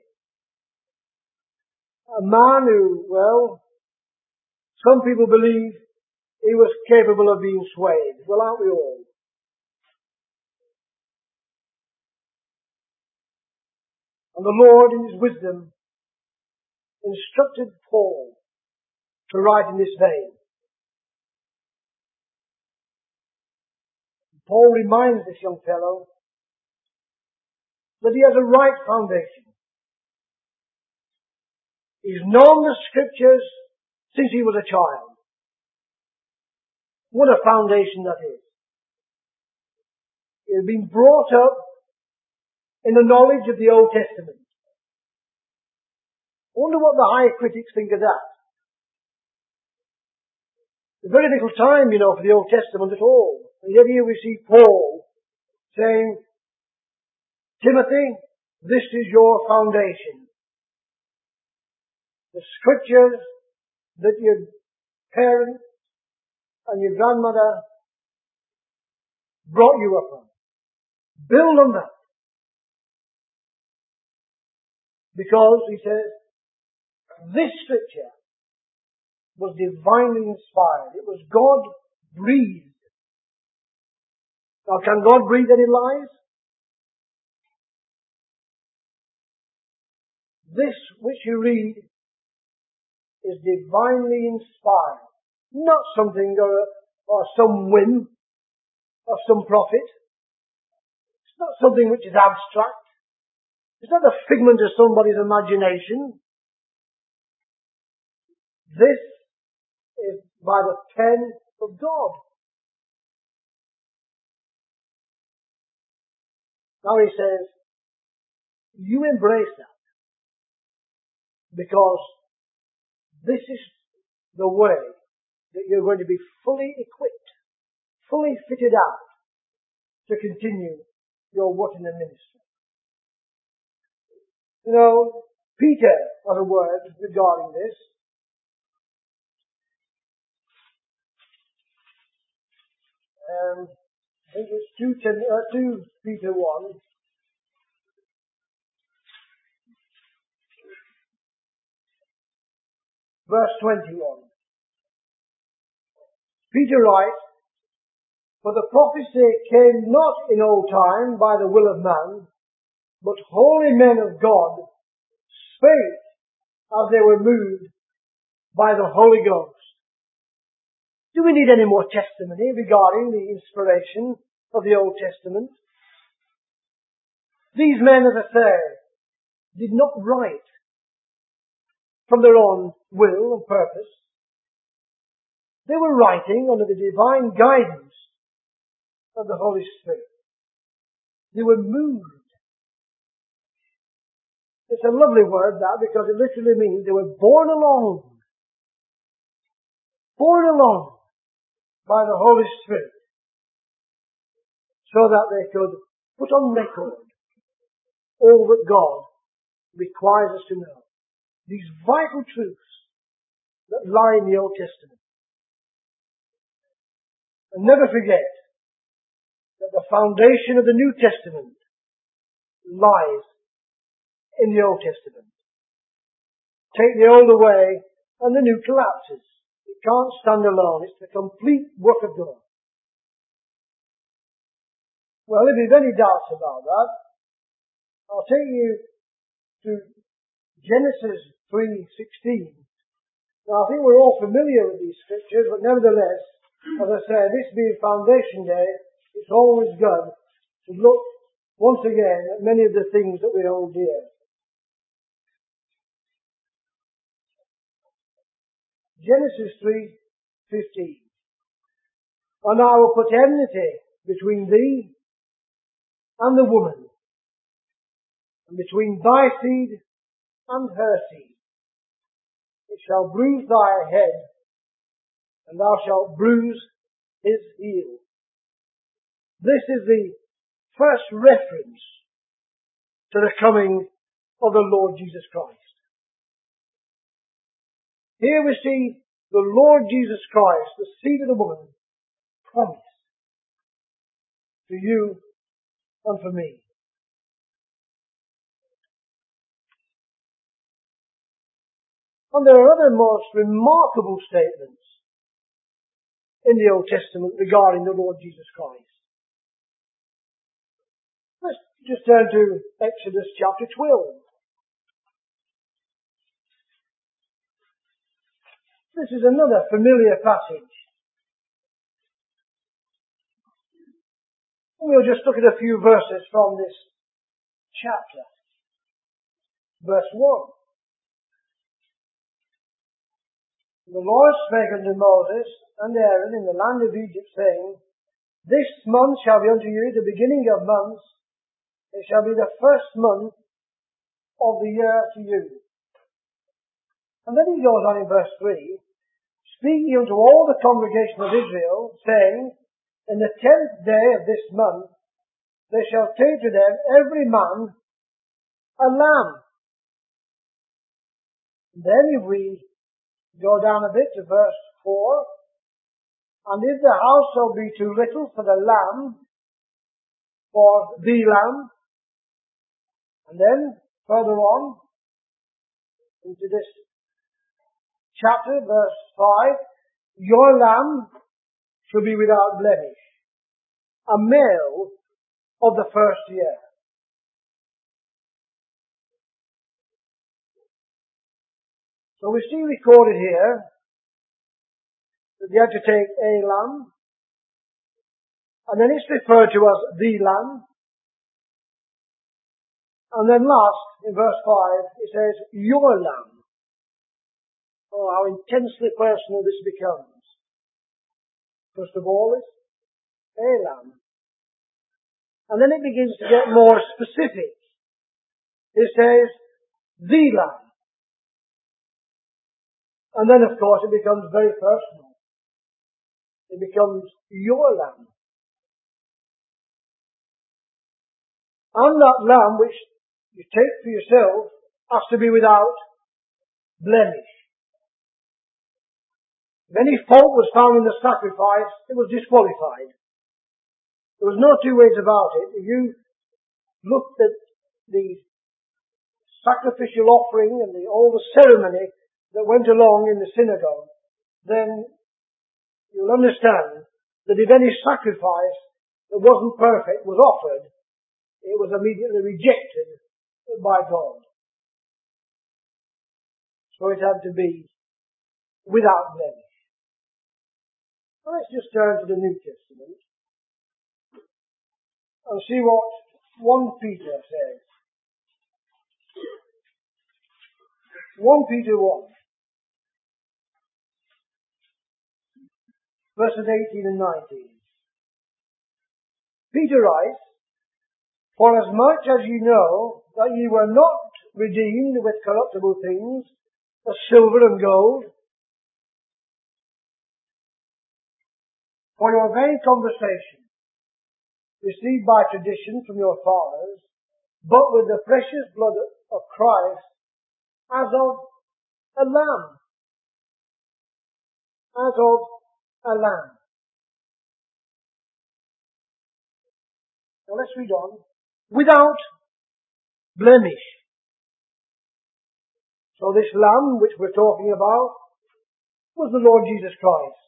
A man who, well, some people believe he was capable of being swayed. Well, aren't we all? And the Lord, in His wisdom, instructed Paul to write in this vein. Paul reminds this young fellow that he has a right foundation. He's known the Scriptures since he was a child. What a foundation that is. He has been brought up in the knowledge of the Old Testament. I wonder what the high critics think of that. There's very little time, you know, for the Old Testament at all. And yet here we see Paul saying, Timothy, this is your foundation. The Scriptures that your parents and your grandmother brought you up on. Build on that. Because, he says, this Scripture was divinely inspired. It was God breathed. Now, can God breathe any lies? this which you read is divinely inspired. Not something or, or some whim of some prophet. It's not something which is abstract. It's not the figment of somebody's imagination. This is by the pen of God. Now he says, you embrace that. Because this is the way that you're going to be fully equipped, fully fitted out to continue your work in the ministry. You know, Peter has a word regarding this. Um, I think it's two, ten, uh, two Peter one. Verse twenty-one. Peter writes, for the prophecy came not in old time by the will of man, but holy men of God spake as they were moved by the Holy Ghost. Do we need any more testimony regarding the inspiration of the Old Testament? These men, as I say, did not write from their own will and purpose. They were writing under the divine guidance of the Holy Spirit. They were moved. It's a lovely word, that, because it literally means they were borne along. Borne along by the Holy Spirit. So that they could put on record all that God requires us to know. These vital truths that lie in the Old Testament. And never forget that the foundation of the New Testament lies in the Old Testament. Take the old away and the new collapses. It can't stand alone. It's the complete work of God. Well, if you've any doubts about that, I'll take you to Genesis three sixteen. Now, I think we're all familiar with these scriptures, but nevertheless, as I say, this being Foundation Day, it's always good to look once again at many of the things that we hold dear. Genesis three fifteen. And I will put enmity between thee and the woman, and between thy seed and her seed. It shall bruise thy head, and thou shalt bruise his heel. This is the first reference to the coming of the Lord Jesus Christ. Here we see the Lord Jesus Christ, the seed of the woman, promised to you and for me. And there are other most remarkable statements in the Old Testament regarding the Lord Jesus Christ. Let's just turn to Exodus chapter twelve. This is another familiar passage. We'll just look at a few verses from this chapter. Verse one. The Lord spake unto Moses and Aaron in the land of Egypt, saying, this month shall be unto you the beginning of months. It shall be the first month of the year to you. And then he goes on in verse three, speak ye unto all the congregation of Israel, saying, in the tenth day of this month, they shall take to them every man a lamb. Then if we go down a bit to verse four, and if the household be too little for the lamb, for the lamb, and then further on into this chapter, verse five, your lamb shall be without blemish, a male of the first year. So we see recorded here that they had to take a lamb, and then it's referred to as the lamb. And then last, in verse five, it says, your lamb. Oh, how intensely personal this becomes. First of all, it's a lamb. And then it begins to get more specific. It says, the lamb. And then, of course, it becomes very personal. It becomes your lamb. And that lamb which you take for yourself has to be without blemish. If any fault was found in the sacrifice, it was disqualified. There was no two ways about it. If you looked at the sacrificial offering and the, all the ceremony that went along in the synagogue, then you'll understand that if any sacrifice that wasn't perfect was offered, it was immediately rejected by God. So it had to be without blemish. Let's just turn to the New Testament and see what First Peter says. First Peter one, verses eighteen and nineteen. Peter writes, for as much as ye know that ye were not redeemed with corruptible things, as silver and gold, for your vain conversation, received by tradition from your fathers, but with the precious blood of Christ, as of a lamb. As of a lamb. Now let's read on. Without blemish. So this lamb which we're talking about was the Lord Jesus Christ.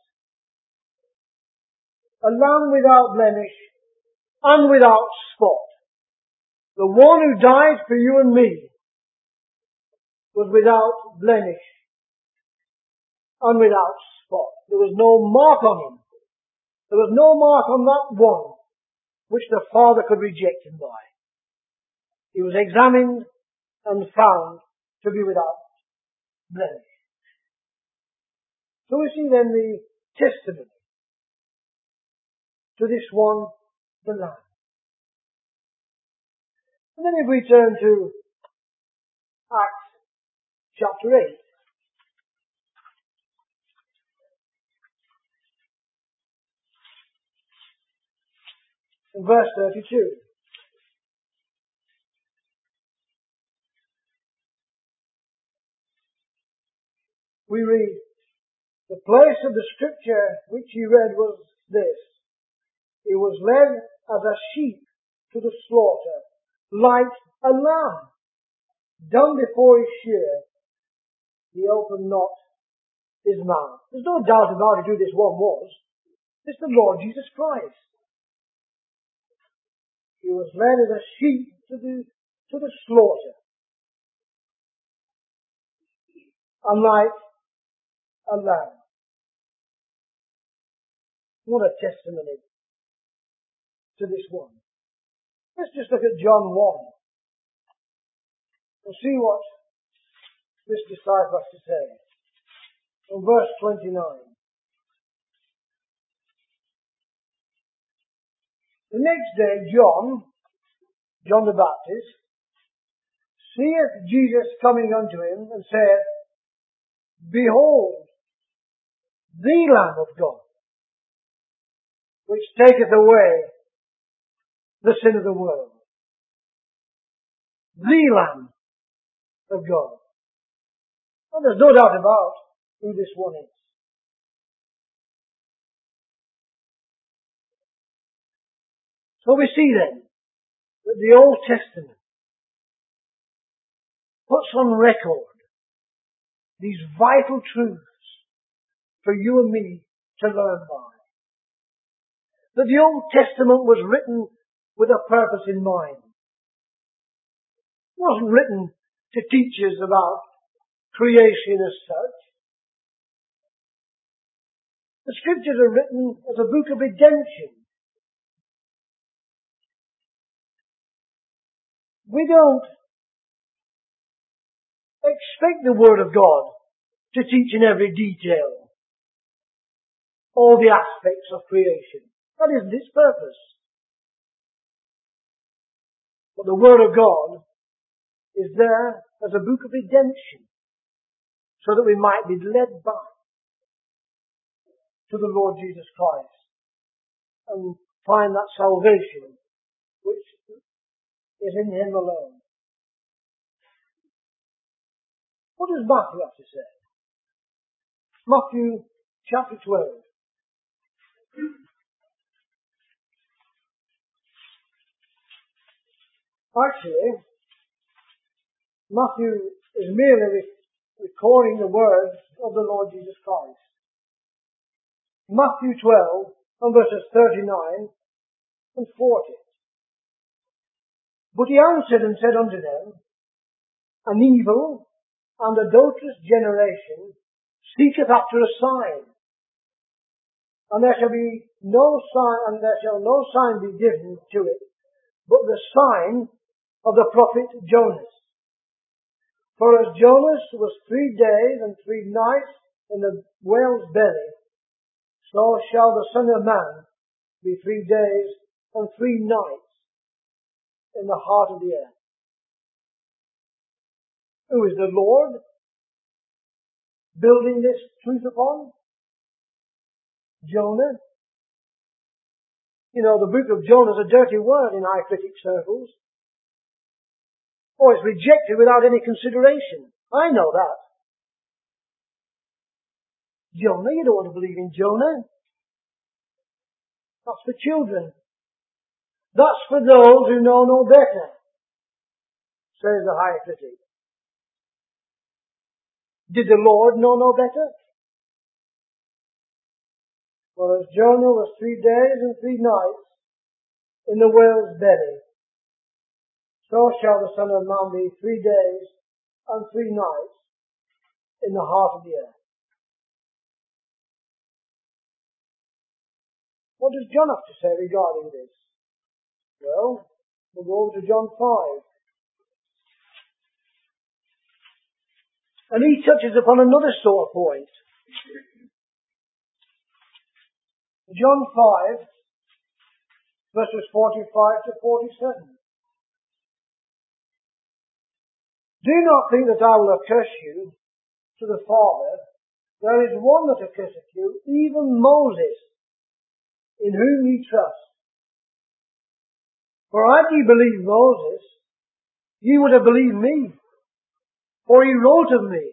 A lamb without blemish and without spot. The one who died for you and me was without blemish and without spot. There was no mark on him. There was no mark on that one which the Father could reject him by. He was examined and found to be without blemish. So we see then the testimony to this one, the Lamb. And then if we turn to Acts chapter eight, and verse thirty-two. We read, the place of the scripture which he read was this. He was led as a sheep to the slaughter, like a lamb, dumb before his shearer. He opened not his mouth. There's no doubt about it who this one was. It's the Lord Jesus Christ. He was led as a sheep to the, to the slaughter. And like a lamb. What a testimony to this one. Let's just look at John one. We'll see what this disciple has to say. In verse twenty-nine. The next day, John, John the Baptist, seeth Jesus coming unto him, and said, Behold, the Lamb of God, which taketh away the sin of the world. The Lamb of God. Well, there's no doubt about who this one is. So we see then that the Old Testament puts on record these vital truths for you and me to learn by. That the Old Testament was written with a purpose in mind. It wasn't written to teach us about creation as such. The scriptures are written as a book of redemption. We don't expect the Word of God to teach in every detail all the aspects of creation. That isn't its purpose. But the Word of God is there as a book of redemption, so that we might be led back to the Lord Jesus Christ and find that salvation which is in Him alone. What does Matthew have to say? Matthew chapter twelve. Actually, Matthew is merely recording the words of the Lord Jesus Christ. Matthew twelve and verses thirty-nine and forty. But he answered and said unto them, An evil and adulterous generation seeketh after a sign, and there shall be no sign, and there shall no sign be given to it, but the sign of the prophet Jonas. For as Jonas was three days and three nights in the whale's belly, so shall the Son of Man be three days and three nights in the heart of the earth. Who is the Lord building this truth upon? Jonah. You know, the book of Jonah is a dirty word in high critic circles. Oh, it's rejected without any consideration. I know that. Jonah, you don't want to believe in Jonah. That's for children. That's for those who know no better, says the high critic. Did the Lord know no better? For as Jonah was three days and three nights in the whale's belly, so shall the Son of Man be three days and three nights in the heart of the earth. What does John have to say regarding this? Well, we'll go over to John five. And he touches upon another sore point. John five, verses forty-five to forty-seven. Do not think that I will accurse you to the Father. There is one that accurseth you, even Moses, in whom ye trust. For had ye believed Moses, ye would have believed me, for he wrote of me.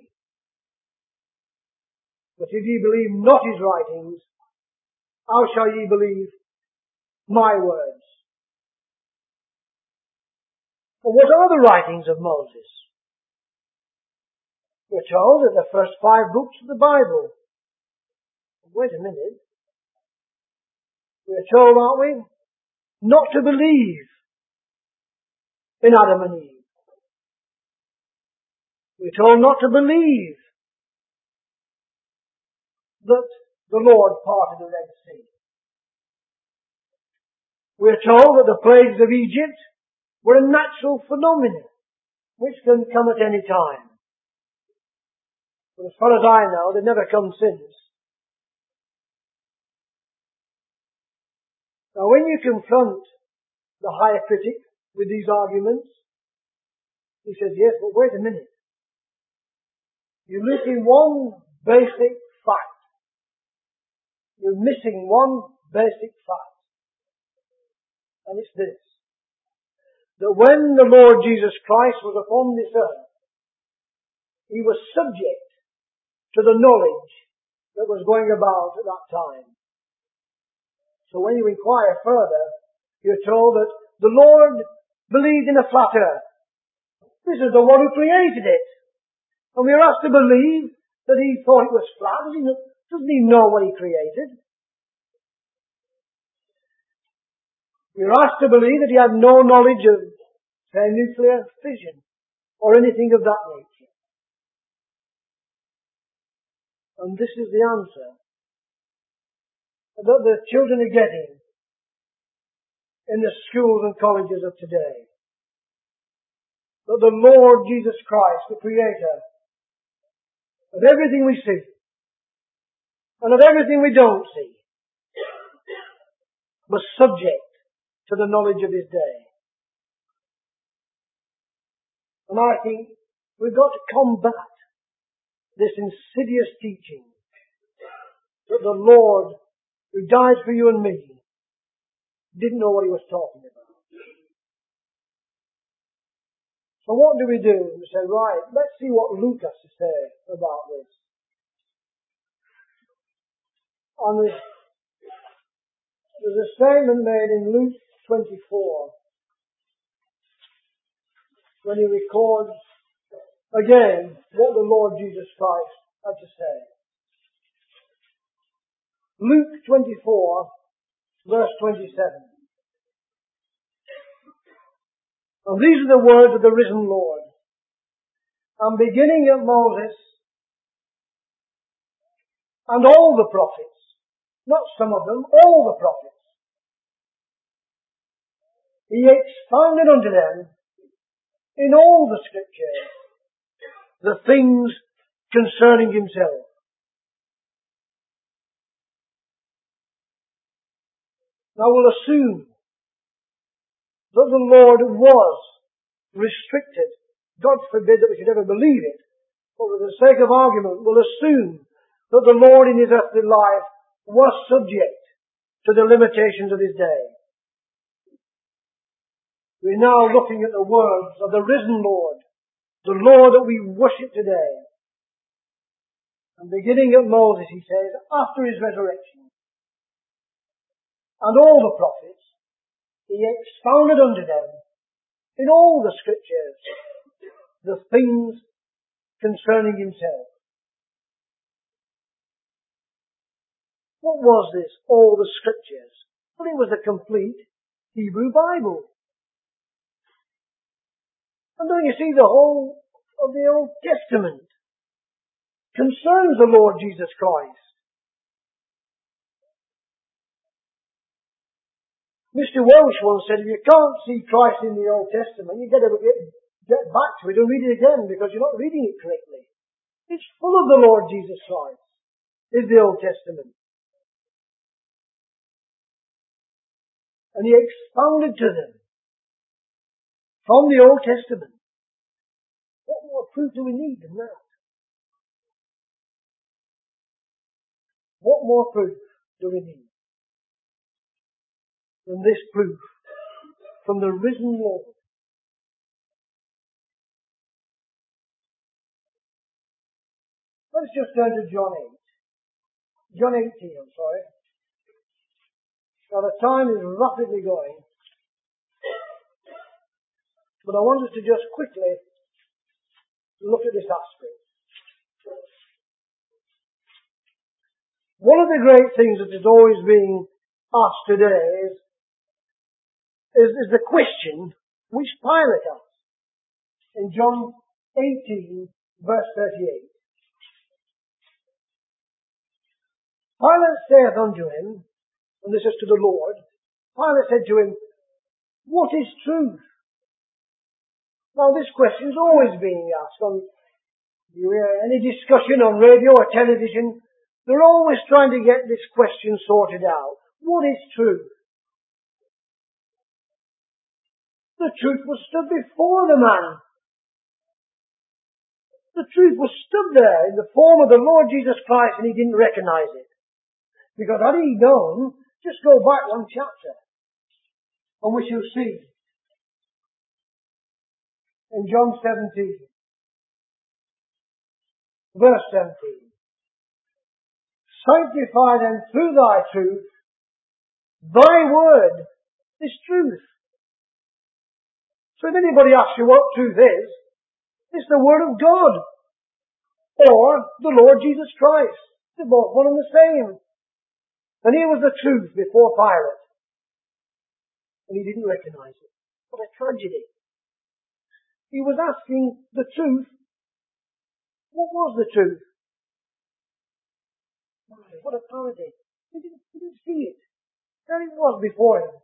But if ye believe not his writings, how shall ye believe my words? For what are the writings of Moses? We're told that the first five books of the Bible. Wait a minute. We're told, aren't we, not to believe in Adam and Eve. We're told not to believe that the Lord parted the Red Sea. We're told that the plagues of Egypt were a natural phenomenon which can come at any time. But as far as I know, they've never come since. Now when you confront the higher critic with these arguments, he says, yes, but wait a minute. You're missing one basic fact. You're missing one basic fact. And it's this. That when the Lord Jesus Christ was upon this earth, he was subject to the knowledge that was going about at that time. So when you inquire further, you're told that the Lord believed in a flat earth. This is the one who created it. And we're asked to believe that he thought it was flat. Doesn't he, doesn't he know what he created? We're asked to believe that he had no knowledge of, say, nuclear fission or anything of that nature. And this is the answer that the children are getting in the schools and colleges of today. That the Lord Jesus Christ, the Creator of everything we see and of everything we don't see, was subject to the knowledge of His day. And I think we've got to combat this insidious teaching that the Lord, who died for you and me, didn't know what He was talking about. So what do we do? We say, right, let's see what Luke has to say about this. And there's, there's a statement made in Luke twenty-four when he records again what the Lord Jesus Christ had to say. Luke twenty-four, verse twenty-seven. And these are the words of the risen Lord. And beginning at Moses and all the prophets, not some of them, all the prophets, He expounded unto them in all the Scriptures the things concerning Himself. Now we'll assume that the Lord was restricted. God forbid that we should ever believe it. But for the sake of argument, we'll assume that the Lord in His earthly life was subject to the limitations of His day. We're now looking at the words of the risen Lord, the Lord that we worship today. And beginning at Moses, He says, after His resurrection, and all the prophets, He expounded unto them in all the Scriptures the things concerning Himself. What was this, all the Scriptures? Well, it was a complete Hebrew Bible. And don't you see, the whole of the Old Testament concerns the Lord Jesus Christ. Mister Welsh once said, if you can't see Christ in the Old Testament, you get, get, get back to it and read it again because you're not reading it correctly. It's full of the Lord Jesus Christ, is the Old Testament. And He expounded to them from the Old Testament. What more proof do we need than that? What more proof do we need than this proof from the risen Lord? Let's just turn to John eight. John eighteen, I'm sorry. Now the time is rapidly going, but I want us to just quickly look at this aspect. One of the great things that is always being asked today is, is, is the question which Pilate asked in John eighteen, verse thirty-eight. Pilate saith unto him, and this is to the Lord, Pilate said to him, what is truth? Now this question is always being asked on you hear any discussion on radio or television. They're always trying to get this question sorted out. What is truth? The truth was stood before the man. The truth was stood there in the form of the Lord Jesus Christ, and he didn't recognize it. Because had he known, just go back one chapter, and we shall see in John seventeen, verse seventeen, sanctify them through thy truth, thy word is truth. So if anybody asks you what truth is, it's the word of God, or the Lord Jesus Christ. They're both one and the same. And here was the truth before Pilate, and he didn't recognize it. What a tragedy. He was asking the truth. What was the truth? foot of paradise. He didn't, he didn't see it. There it was before him.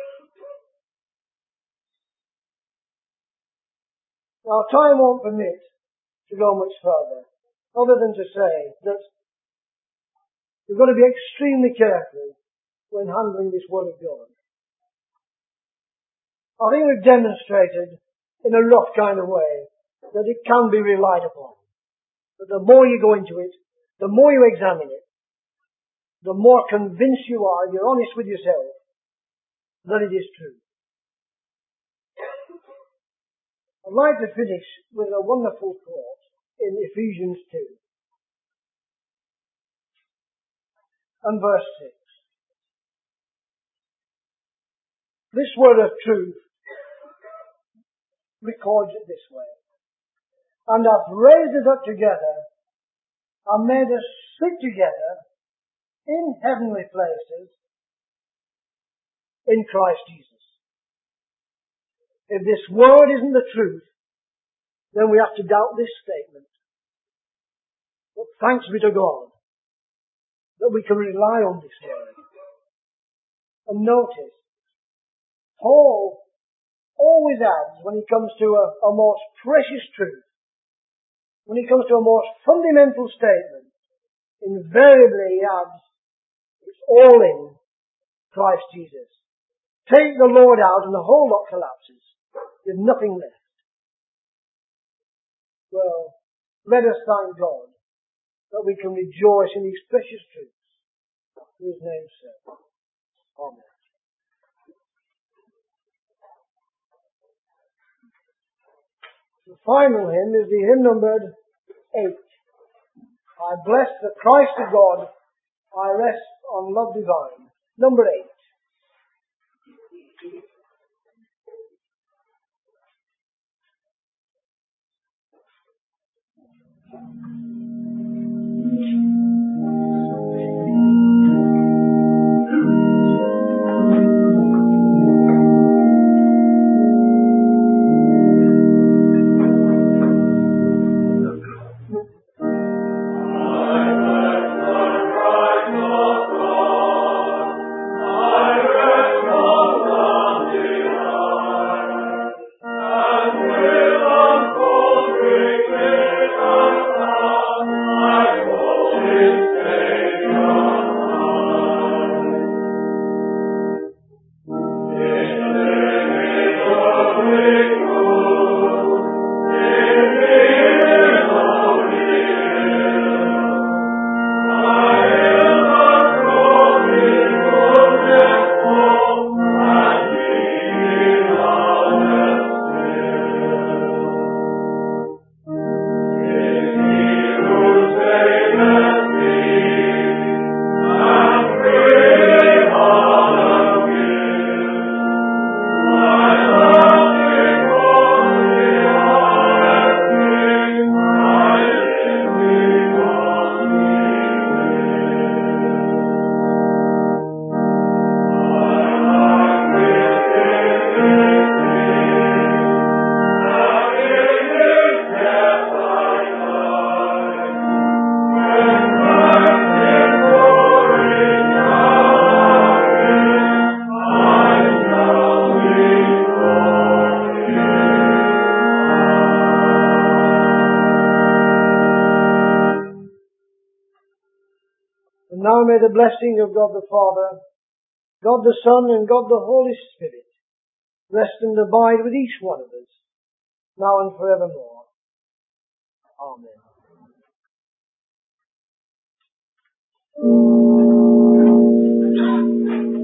Now, time won't permit to go much further, other than to say that we've got to be extremely careful when handling this Word of God. I think we've demonstrated in a rough kind of way that it can be relied upon. But the more you go into it, the more you examine it, the more convinced you are, you're honest with yourself, that it is true. I'd like to finish with a wonderful thought in Ephesians two and verse six. This word of truth records it this way. And hath raised us up together and made us sit together in heavenly places in Christ Jesus. If this word isn't the truth, then we have to doubt this statement. But thanks be to God that we can rely on this word. And notice, Paul always adds, when he comes to a, a most precious truth, when he comes to a most fundamental statement, invariably he adds, it's all in Christ Jesus. Take the Lord out and the whole lot collapses. There's nothing left. Well, let us thank God that we can rejoice in these precious truths. In His name's sake. Amen. The final hymn is the hymn numbered eight. I bless the Christ of God, I rest on love divine. Number eight. Now may the blessing of God the Father, God the Son, and God the Holy Spirit rest and abide with each one of us, now and forevermore. Amen.